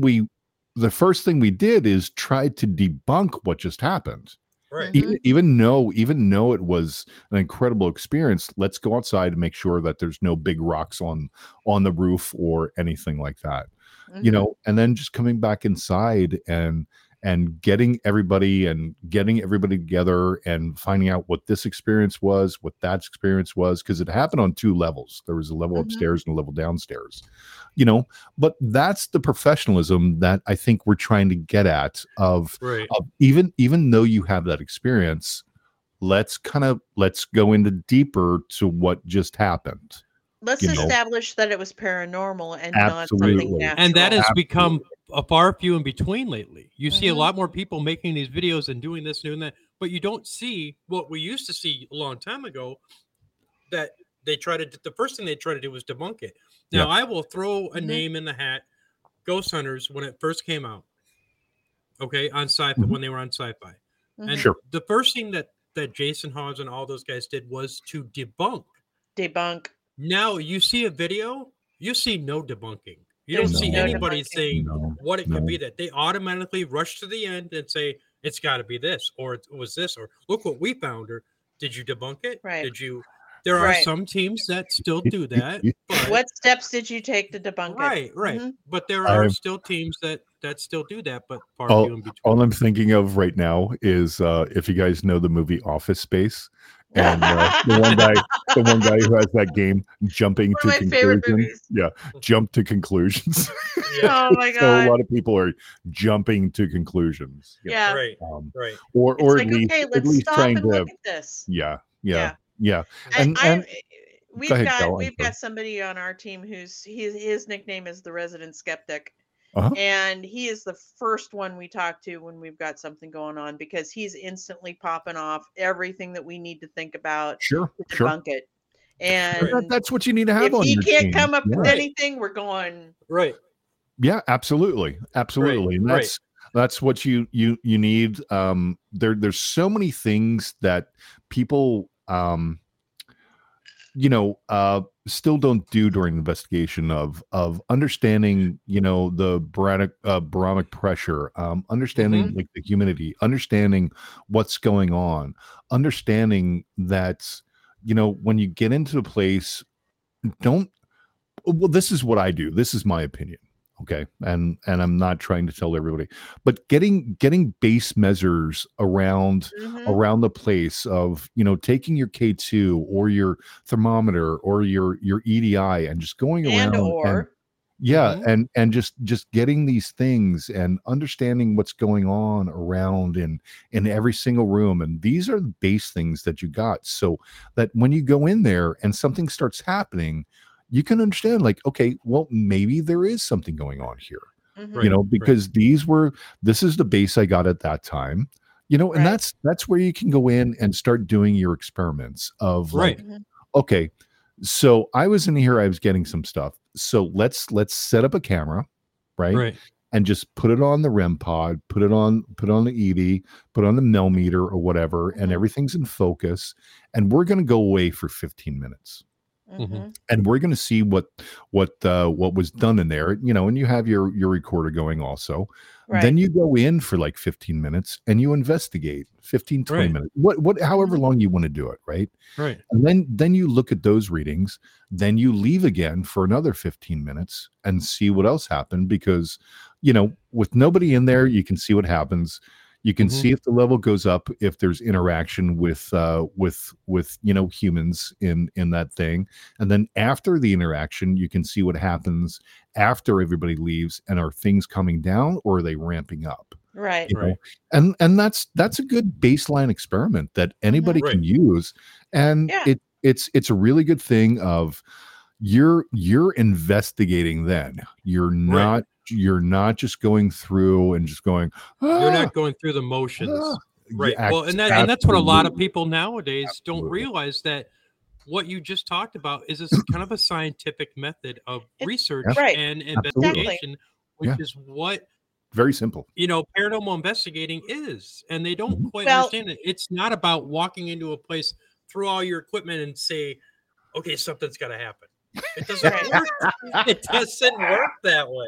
we did is try to debunk what just happened. Right. Even though it was an incredible experience, let's go outside and make sure that there's no big rocks on the roof or anything like that. And then just coming back inside and getting everybody together and finding out what this experience was, what that experience was, because it happened on 2 levels. There was a level upstairs and a level downstairs, but that's the professionalism that I think we're trying to get at of even though you have that experience, let's go into deeper to what just happened. Let's establish that it was paranormal and not something natural. And that has become a far few in between lately. You see a lot more people making these videos and doing this, doing that, but you don't see what we used to see a long time ago, that the first thing they try to do was debunk it. Now, I will throw a name in the hat, Ghost Hunters, when it first came out, on Sci-Fi, when they were on Sci-Fi. And the first thing that Jason Hawes and all those guys did was to debunk. Now you see a video, you see no debunking. You don't see anybody saying what it could be, that they automatically rush to the end and say, it's got to be this, or it was this, or look what we found, or did you debunk it? Right. There are some teams that still do that. But, what steps did you take to debunk it? Right. But there are still teams that still do that, but far few in between. All I'm thinking of right now is if you guys know the movie Office Space. And the one guy who has that game, jumping to conclusions. Yeah, jump to conclusions. Oh my god! So a lot of people are jumping to conclusions. Yeah, right. Or like, at least trying to look at this. Yeah. And we've got somebody on our team his nickname is the Resident Skeptic. And he is the first one we talk to when we've got something going on, because he's instantly popping off everything that we need to think about to debunk it. And that's what you need to have if on he your can't team. come up with anything, we're going right. Yeah, absolutely. And that's what you need. There's so many things that people still don't do during investigation of understanding, the barometric pressure, understanding like the humidity, understanding what's going on, understanding that, when you get into the place, this is what I do. This is my opinion. Okay. And I'm not trying to tell everybody, but getting base measures around the place of, taking your K2 or your thermometer or your EDI and just going around Yeah, and just getting these things and understanding what's going on around in every single room, and these are the base things that you got, so that when you go in there and something starts happening, you can understand, like, okay, well, maybe there is something going on here, Mhm. because this is the base I got at that time, and Right. that's where you can go in and start doing your experiments of, like, Mhm. okay, so I was in here, I was getting some stuff. So let's set up a camera, right? Right. And just put it on the REM pod, put it on the ED, put on the millimeter or whatever, and Mhm. everything's in focus. And we're gonna go away for 15 minutes. Mhm. And we're gonna see what was done in there, and you have your recorder going also. Then Right. you go in for like 15 minutes and you investigate 15, 20 Right. minutes, however Mhm. long you want to do it, right? Right. And then you look at those readings, then you leave again for another 15 minutes and see what else happened, because with nobody in there, you can see what happens. You can see if the level goes up, if there's interaction with humans in that thing. And then after the interaction, you can see what happens after everybody leaves, and are things coming down or are they ramping up? Right. Right. And that's a good baseline experiment that anybody Right. can use. And Yeah. it's a really good thing of you're investigating. Then you're not just going through and just going, You're "Ah, not going through the motions. ah." Right. Yeah, Well, and that's what a lot of absolutely. people nowadays don't Absolutely. realize, that what you just talked about is kind of a scientific method of It's research Yeah, right. and absolutely. investigation, which Yeah. is what Very simple. paranormal investigating is. And they don't Mhm. quite Well, understand it. It's not about walking into a place, throw all your equipment, and say, okay, something's got to happen. It doesn't Right. work. It doesn't work that way.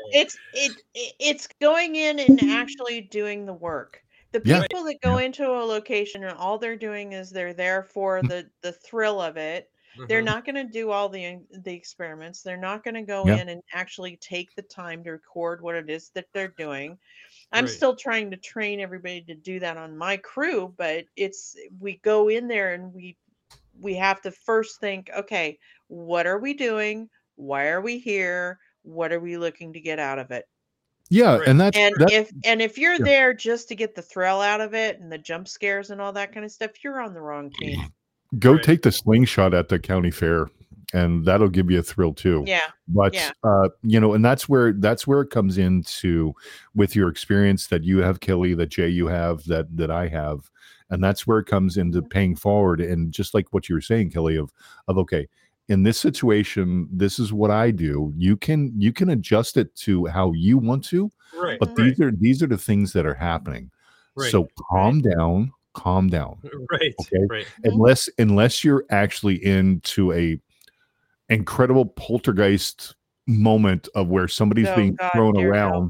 it's going in and actually doing the work. The Yeah. people that go into a location and all they're doing is they're there for the thrill of it. They're Mhm. not going to do all the experiments. They're not going to go Yeah. in and actually take the time to record what it is that they're doing. I'm Right. still trying to train everybody to do that on my crew, but we go in there and we have to first think, okay, what are we doing? Why are we here? What are we looking to get out of it? Yeah, Right. and that's And that. if you're Yeah. there just to get the thrill out of it and the jump scares and all that kind of stuff, you're on the wrong team. Go Right. take the slingshot at the county fair, and that'll give you a thrill too. Yeah. But Yeah. and that's where it comes into, with your experience that you have, Kelly, that Jay you have, that I have, and that's where it comes into paying forward. And just like what you were saying, Kelly, of okay, in this situation, this is what I do. You can adjust it to how you want to, Right. but Right. these are the things that are happening. Right. So calm down. Right. Okay. Right. Unless you're actually into a incredible poltergeist moment of where somebody's Oh, being God, thrown dear no. around,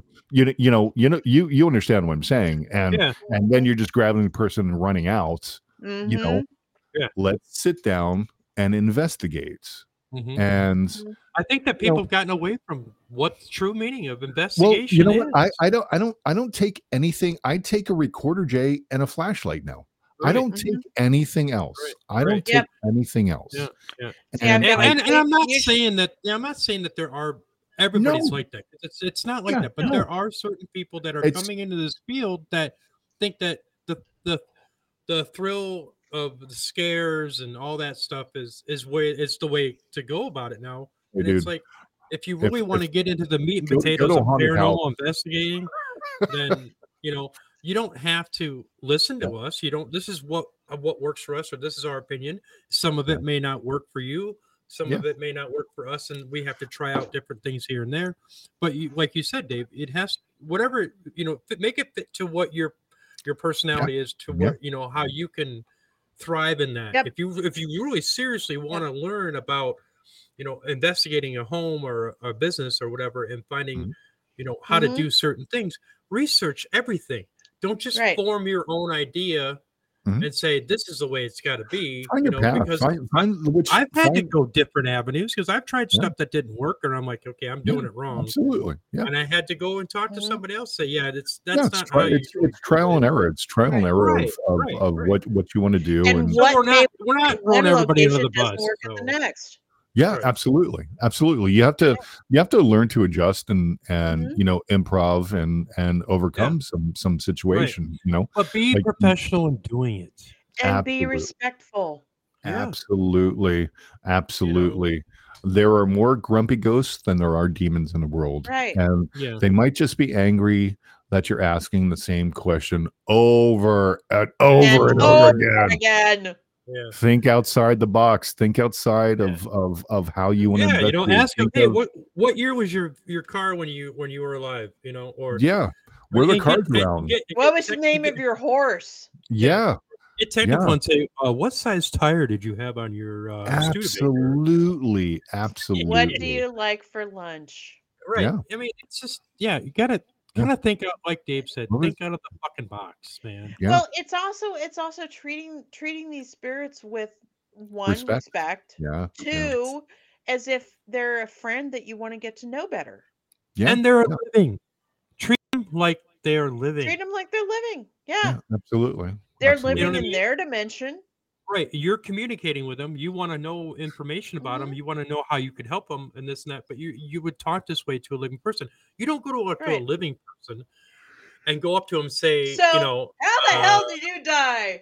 you understand what I'm saying, and Yeah. and then you're just grabbing the person and running out. Mhm. Yeah. Let's sit down and investigate. Mhm. And I think that You know- people have gotten away from what the true meaning of well, investigation you know what? is. I don't take anything. I take a recorder, Jay, and a flashlight now. I Right. don't Mhm. take anything else. Right. I don't Right. take Yep. anything else. Yeah. Yeah. See, I've And got I, And I'm not you- saying that. I'm not saying that there are everybody's No. like that. It's not like Yeah, that. But no. there are certain people that are It's- coming into this field that think that the thrill of the scares and all that stuff is the way to go about it now. Hey, And it's dude, like, if you really if- want to if- get into the meat and go to potatoes a of haunted paranormal house. investigating, then you don't have to listen to us. You don't. This is what works for us, or this is our opinion. Some of it may not work for you. Some Yeah. of it may not work for us, and we have to try out different things here and there. But like you said, Dave, it has whatever make it fit to what your personality is, to what how you can thrive in that. Yep. If you really seriously want to learn about investigating a home or a business or whatever, and finding how to do certain things, research everything. Don't just form your own idea and say this is the way it's got to be. Find your path. Because I've had to go different avenues, because I've tried stuff that didn't work, and I'm like, okay, I'm doing it wrong. Absolutely, yeah. And I had to go and talk to somebody else. Say, that's it's not how you. it's trial and error. It's trial and error of what you want to do. And So what we're not throwing everybody under the bus. doesn't work at the next. Yeah, Right. absolutely. You have to learn to adjust and improv and overcome some situations, But be like professional in doing it. And be absolutely. respectful. Yeah. Absolutely. There are more grumpy ghosts than there are demons in the world. Right. And Yeah. they might just be angry that you're asking the same question over and over again. Yeah. Think outside the box. Think outside of how you want to investigate. Ask them, hey, what year was your car when you were alive? Or where the cards around. What was the name of your horse? Yeah. Get technical and say, what size tire did you have on your Absolutely. What do you like for lunch? Right. Yeah. I mean, it's just you gotta kind of think out, like Dave said, think out of the fucking box, man. Yeah. Well, it's also treating these spirits with respect. Yeah. Two, as if they're a friend that you want to get to know better. Yeah. And they're living. Treat them like they're living. Treat them like they're living. Yeah. Absolutely. They're living in their dimension. Right. You're communicating with them. You want to know information about them. You want to know how you could help them and this and that. But you would talk this way to a living person. You don't go to a living person and go up to them and say, how the hell did you die?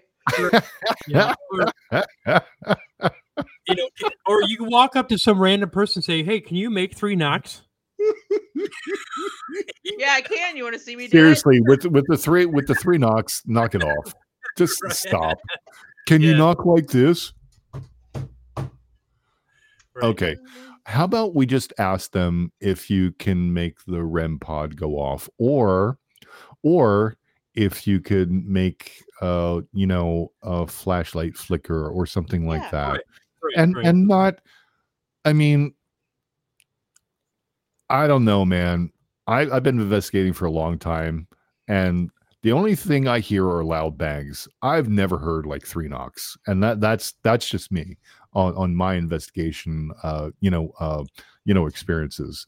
Or you can walk up to some random person and say, hey, can you make 3 knocks? Yeah, I can. You want to see me do Seriously, with the three knocks, knock it off. Just stop. Can you knock like this? Right. Okay. How about we just ask them if you can make the REM pod go off, or if you could make a flashlight flicker or something like that. Right. And not, I mean, I don't know, man. I've been investigating for a long time, and the only thing I hear are loud bangs. I've never heard like 3 knocks, and that's just me on my investigation, experiences.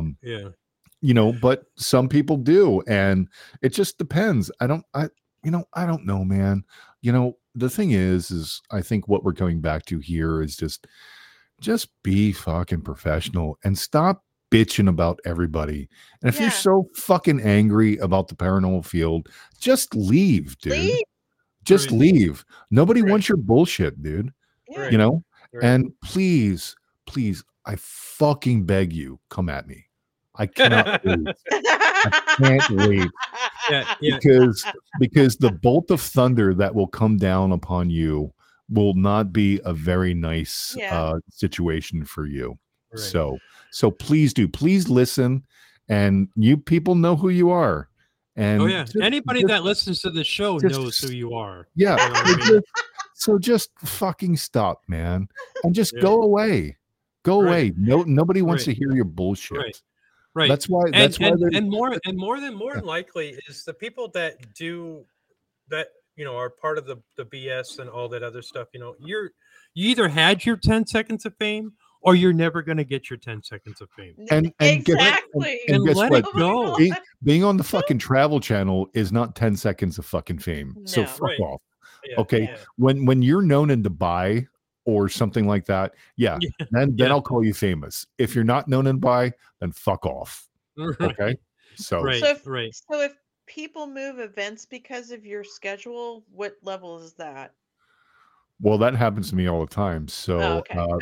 But some people do, and it just depends. I don't know, man. The thing is I think what we're coming back to here is just be fucking professional and stop bitching about everybody. And if you're so fucking angry about the paranormal field, just leave, dude. Just leave. Nobody wants your bullshit, dude. And please, I fucking beg you, come at me. I cannot wait. I can't wait. Because the bolt of thunder that will come down upon you will not be a very nice situation for you. Right. So please listen, and you people know who you are. And anybody that listens to the show knows who you are. Yeah. So just fucking stop, man, and just go away. Go away. No, nobody wants to hear your bullshit. Right. That's why. More than likely is the people that do that. Are part of the BS and all that other stuff. You either had your 10 seconds of fame, or you're never going to get your 10 seconds of fame. And exactly. And guess let what? it go. Being on the fucking Travel Channel is not 10 seconds of fucking fame. No. So fuck off. Yeah, okay. Yeah. When you're known in Dubai or something like that, then I'll call you famous. If you're not known in Dubai, then fuck off. Okay. So if people move events because of your schedule, what level is that? Well, that happens to me all the time. So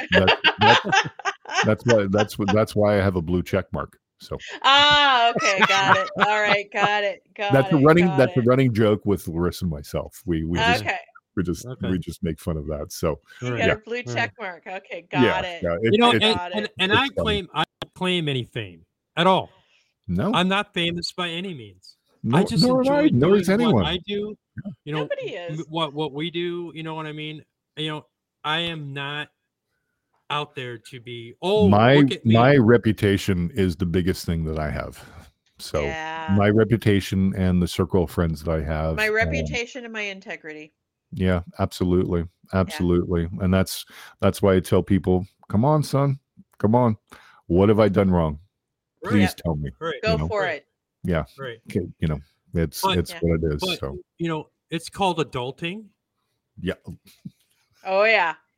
that's why I have a blue check mark. So okay, got it. All right, got it. That's a running joke with Larissa and myself. We just make fun of that. So you got a blue check mark. Okay, got it. And I don't claim any fame at all. No, I'm not famous by any means. No, I just enjoy doing what I do. Nobody is. What we do. You know what I mean? I am not out there to be. Oh, look at me. My reputation is the biggest thing that I have. So my reputation and the circle of friends that I have. My reputation and my integrity. Yeah, absolutely. And that's why I tell people, come on, son, come on. What have I done wrong? Please tell me. Right. Go for it. Yeah. Right. Okay. It's what it is. But, so it's called adulting. Yeah. Oh yeah.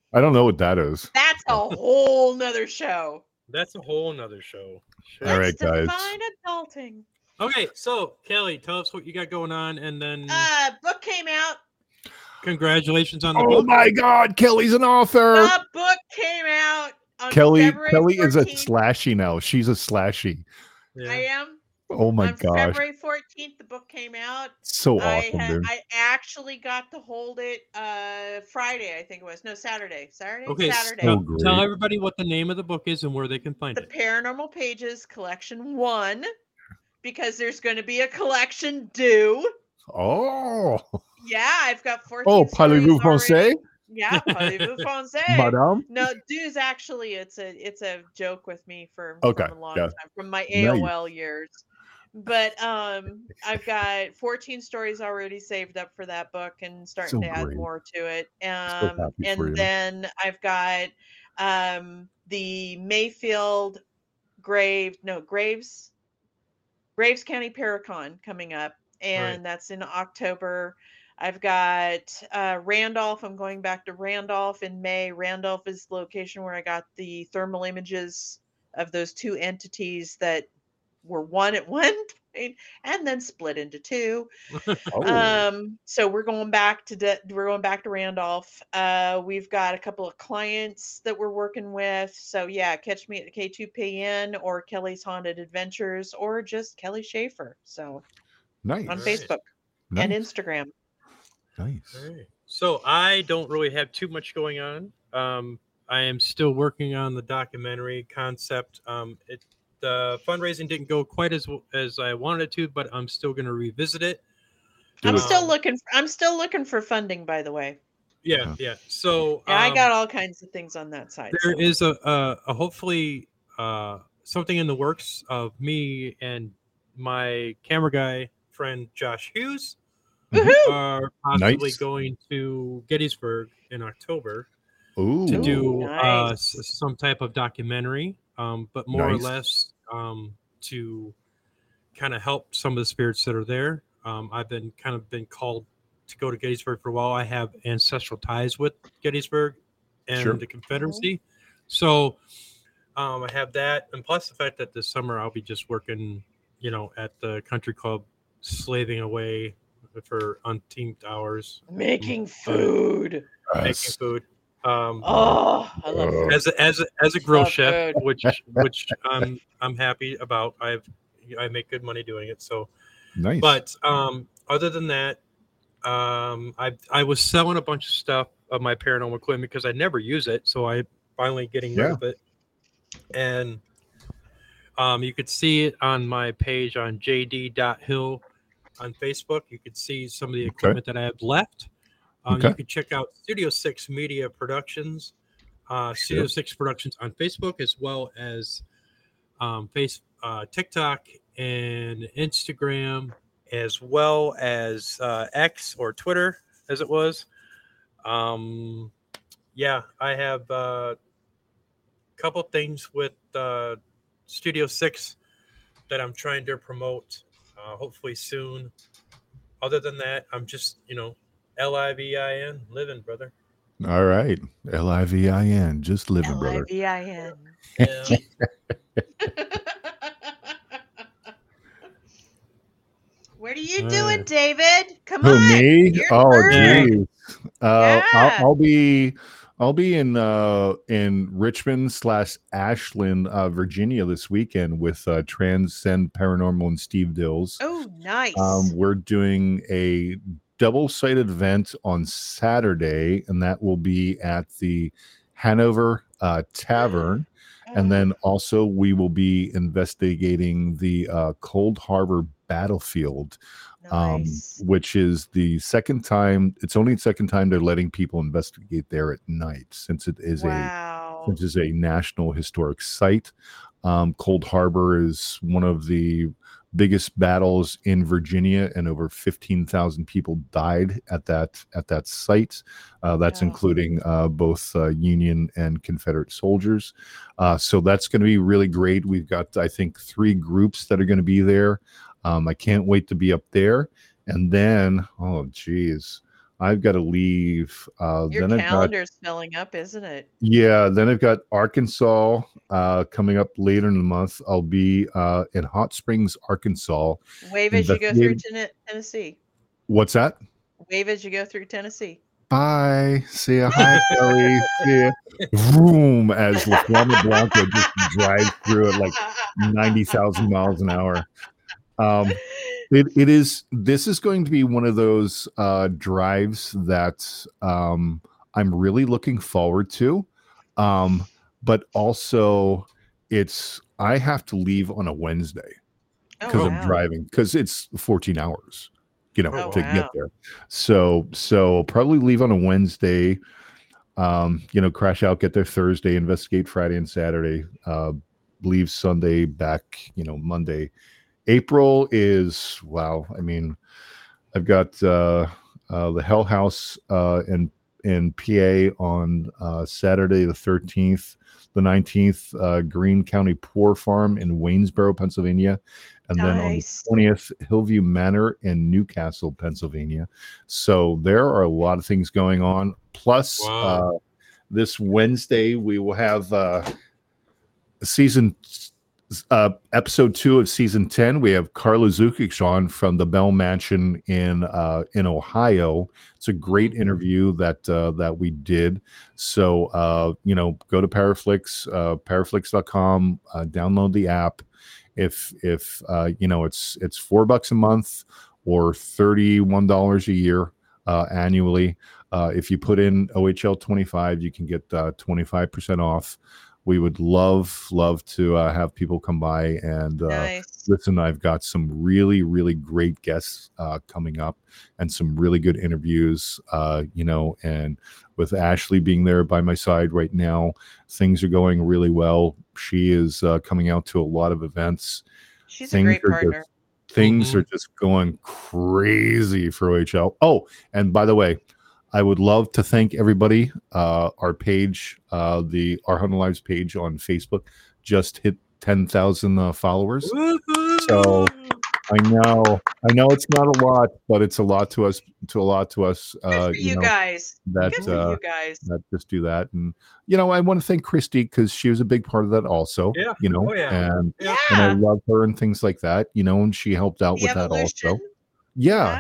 I don't know what that is. That's a whole nother show. That's a whole nother show. All right, guys. Define adulting. Okay, so Kelly, tell us what you got going on, and then Book came out. congratulations on the Oh book. my God, Kelly's an author. The book came out on Kelly February 14th. is a slashy now. She's a slashy. Yeah. I am. Oh my on gosh. February 14th, the book came out. So awesome, dude. I actually got to hold it Friday, I think it was. No, Saturday. Okay, Saturday. so tell great. everybody what the name of the book is and where they can find The it. Paranormal Pages Collection 1, because there's going to be a collection due. Oh. Yeah, I've got 14 Oh, stories parlez-vous already. français? Yeah, parlez-vous français. Madame? No, dues actually it's a joke with me from Okay, a long yeah. time, from my Nice. AOL years. But I've got 14 stories already saved up for that book and starting So to add great. more to it. happy for you. And then I've got the Mayfield Graves County Paracon coming up, and that's in October. I've got Randolph. I'm going back to Randolph in May. Randolph is the location where I got the thermal images of those two entities that were one at one point and then split into two. Oh. So we're going back to Randolph. We've got a couple of clients that we're working with. So yeah, catch me at K2PN or Kelly's Haunted Adventures or just Kelly Schaefer. So Nice. on Facebook and Instagram. Nice. Right. So I don't really have too much going on. I am still working on the documentary concept. The fundraising didn't go quite as I wanted it to, but I'm still going to revisit it. I'm still looking for funding, by the way. Yeah. So I got all kinds of things on that side. There is a hopefully something in the works of me and my camera guy friend Josh Hughes are possibly going to Gettysburg in October to do some type of documentary, but more or less to kind of help some of the spirits that are there. I've been called to go to Gettysburg for a while. I have ancestral ties with Gettysburg and the Confederacy. So I have that. And plus the fact that this summer I'll be just working, at the country club, slaving away for umpteenth hours. Making food. I love food. As a grill chef, which I'm happy about. I make good money doing it. So nice. But other than that, I was selling a bunch of stuff of my paranormal equipment because I never use it, so I finally getting rid of it. And you could see it on my page on jd.hill on Facebook. You could see some of the equipment that I have left. You can check out Studio 6 Media Productions, Studio 6 Productions on Facebook, as well as TikTok and Instagram, as well as X or Twitter, as it was. I have a couple things with Studio 6 that I'm trying to promote, hopefully soon. Other than that, I'm just, LIVIN, living, brother. All right. LIVIN, just living, brother. LIVIN. What are you doing, David? Come on. Who, me? Your Geez. Yeah. I'll be in Richmond / Ashland, Virginia this weekend with Transcend Paranormal and Steve Dills. Oh, nice. We're doing a double-sided event on Saturday, and that will be at the Hanover Tavern. And then also we will be investigating the Cold Harbor battlefield, which is the second time. It's only the second time they're letting people investigate there at night, since it is a national historic site. Cold Harbor is one of the biggest battles in Virginia, and over 15,000 people died at that site. That's including both Union and Confederate soldiers. So that's going to be really great. We've got, I think, 3 groups that are going to be there. I can't wait to be up there. And then, I've got to leave. Your Then calendar's filling up, isn't it? then I've got Arkansas coming up later in the month. I'll be in Hot Springs, Arkansas. Wave as you go through Tennessee. What's that? Wave as you go through Tennessee. Bye. See ya. Hi, Kelly. See ya. Vroom, as La Flama Blanca just drives through at like 90,000 miles an hour. This is going to be one of those drives that I'm really looking forward to. But also I have to leave on a Wednesday because I'm driving, because it's 14 hours, to get there. So I'll probably leave on a Wednesday, crash out, get there Thursday, investigate Friday and Saturday, leave Sunday, back, Monday. April is, wow. I mean, I've got the Hell House in PA on Saturday the 13th, the 19th, Greene County Poor Farm in Waynesboro, Pennsylvania, and then on the 20th, Hillview Manor in Newcastle, Pennsylvania. So there are a lot of things going on. Plus, this Wednesday we will have episode 2 of season 10. We have Carla Zukic on from the Bell Mansion in Ohio. It's a great interview that we did. So go to Paraflix, paraflix.com, download the app. If it's $4 a month or $31 a year annually. If you put in OHL 25, you can get 25% off. We would love to have people come by and listen. I've got some really, really great guests coming up and some really good interviews, and with Ashley being there by my side right now, things are going really well. She is coming out to a lot of events. She's a great partner. Things are just going crazy for OHL. Oh, and by the way, I would love to thank everybody. Our page, the Our Huddle Lives page on Facebook, just hit 10,000 followers. Woo-hoo! So I know it's not a lot, but it's a lot to us. Good for you guys. Good for you guys. That just do that, and I want to thank Christy because she was a big part of that also. Yeah. And I love her and things like that. And she helped out with that also. Yeah,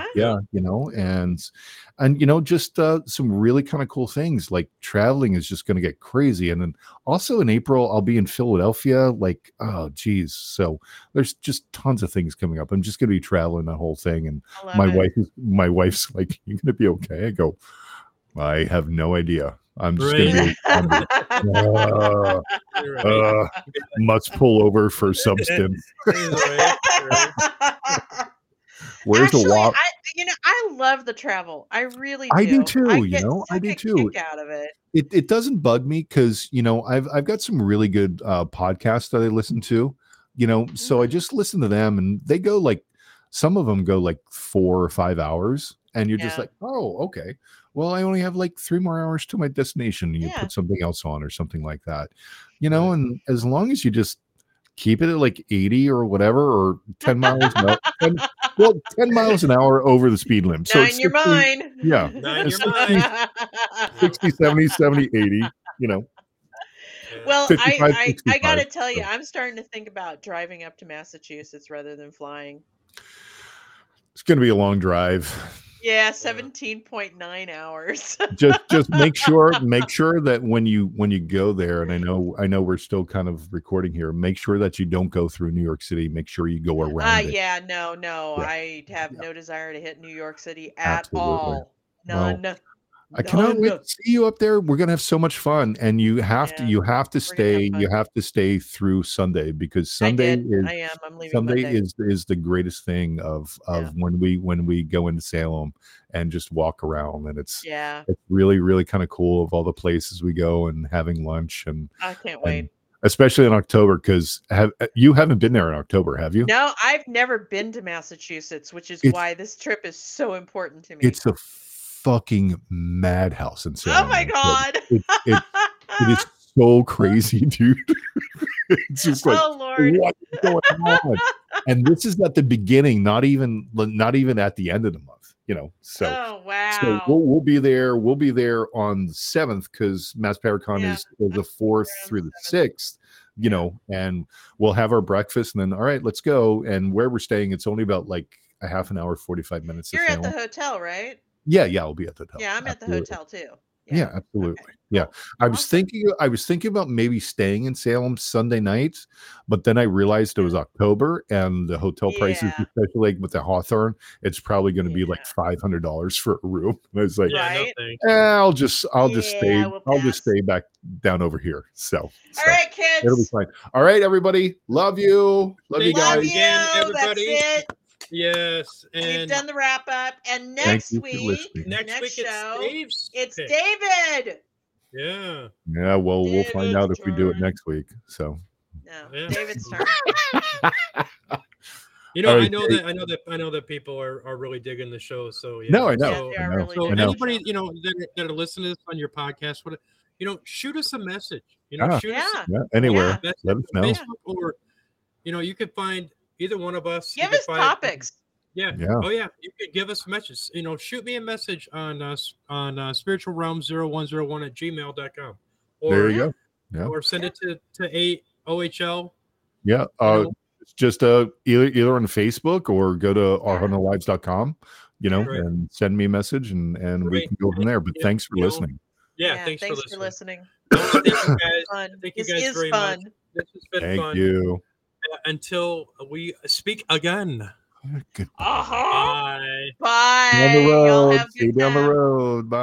and just some really kind of cool things, like traveling is just going to get crazy. And then also in April, I'll be in Philadelphia. Like, oh geez. So there's just tons of things coming up. I'm just going to be traveling that whole thing. And my wife's like, "You going to be okay?" I go, "I have no idea. I'm just going to be must pull over for substance." Where's Actually, the walk? I love the travel. I really do. I do too. I do too. Kick out of it. It doesn't bug me because I've got some really good podcasts that I listen to. So I just listen to them, and they go some of them go 4 or 5 hours, and you're just like, oh, okay. Well, I only have 3 more hours to my destination. And you put something else on or something like that, and as long as you just keep it at 80 or whatever, or 10 miles an hour. 10 miles an hour over the speed limit. So it's your mind. Yeah. 60, 70, 70, 80, Well, 55, I got to tell you, I'm starting to think about driving up to Massachusetts rather than flying. It's going to be a long drive. Yeah, 17.9 hours. just make sure that when you go there, and I know we're still kind of recording here, make sure that you don't go through New York City. Make sure you go around it. Yeah, no. Yeah. I have no desire to hit New York City at all. None. Well, I cannot wait to see you up there. We're gonna have so much fun, and you have to stay. You have to stay through Sunday, because Sunday I'm leaving Sunday Monday. is the greatest thing of when we go into Salem and just walk around, and it's really, really kind of cool of all the places we go and having lunch, and I can't wait. Especially in October, because you haven't been there in October, have you? No, I've never been to Massachusetts, which is why this trip is so important to me. It's a fucking madhouse in Salem. Oh my god! It is so crazy, dude. It's just Lord, what's going on? And this is at the beginning, not even at the end of the month. So Oh wow. so we'll be there. We'll be there on the 7th because Mass PowerCon is the 4th through the 6th. And we'll have our breakfast and then all right, let's go. And where we're staying, it's only about like a half an hour, 45 minutes. You're at the hotel, right? Yeah, I'll be at the hotel. Yeah, I'm at the hotel too. Yeah, absolutely. Okay, Yeah. cool. I was thinking about maybe staying in Salem Sunday nights, but then I realized it was October and the hotel prices, especially like with the Hawthorne, it's probably going to be like $500 for a room. I was like, right? I'll just stay back down over here. So all right, kids. It'll be fine. All right, everybody. Love you. Love you guys. Again, everybody. That's it. Yes, and we've done the wrap up. And next week show, it's David. Yeah. Yeah. Well, we'll find out if we do it next week. So. No, David's turn. I know that people are really digging the show. So yeah. No, I know. So, I know. So anybody that are listening to this on your podcast, shoot us a message. Shoot us anywhere. Let us know. Facebook, or you can find either one of us. Give us topics. Yeah. Oh yeah. You can give us messages. Shoot me a message on spiritualrealm0101@gmail.com. Or there you go. Yeah. Or send it to OHL. Yeah. It's just either on Facebook or go to ourhunterlives.com, and send me a message and we can go from there. But thanks for listening. Yeah, thanks for listening. Thank you guys. Thank you guys very fun. much. This has been Thank fun. you. Until we speak again. Goodbye. Bye. Bye. See you down the road. Bye.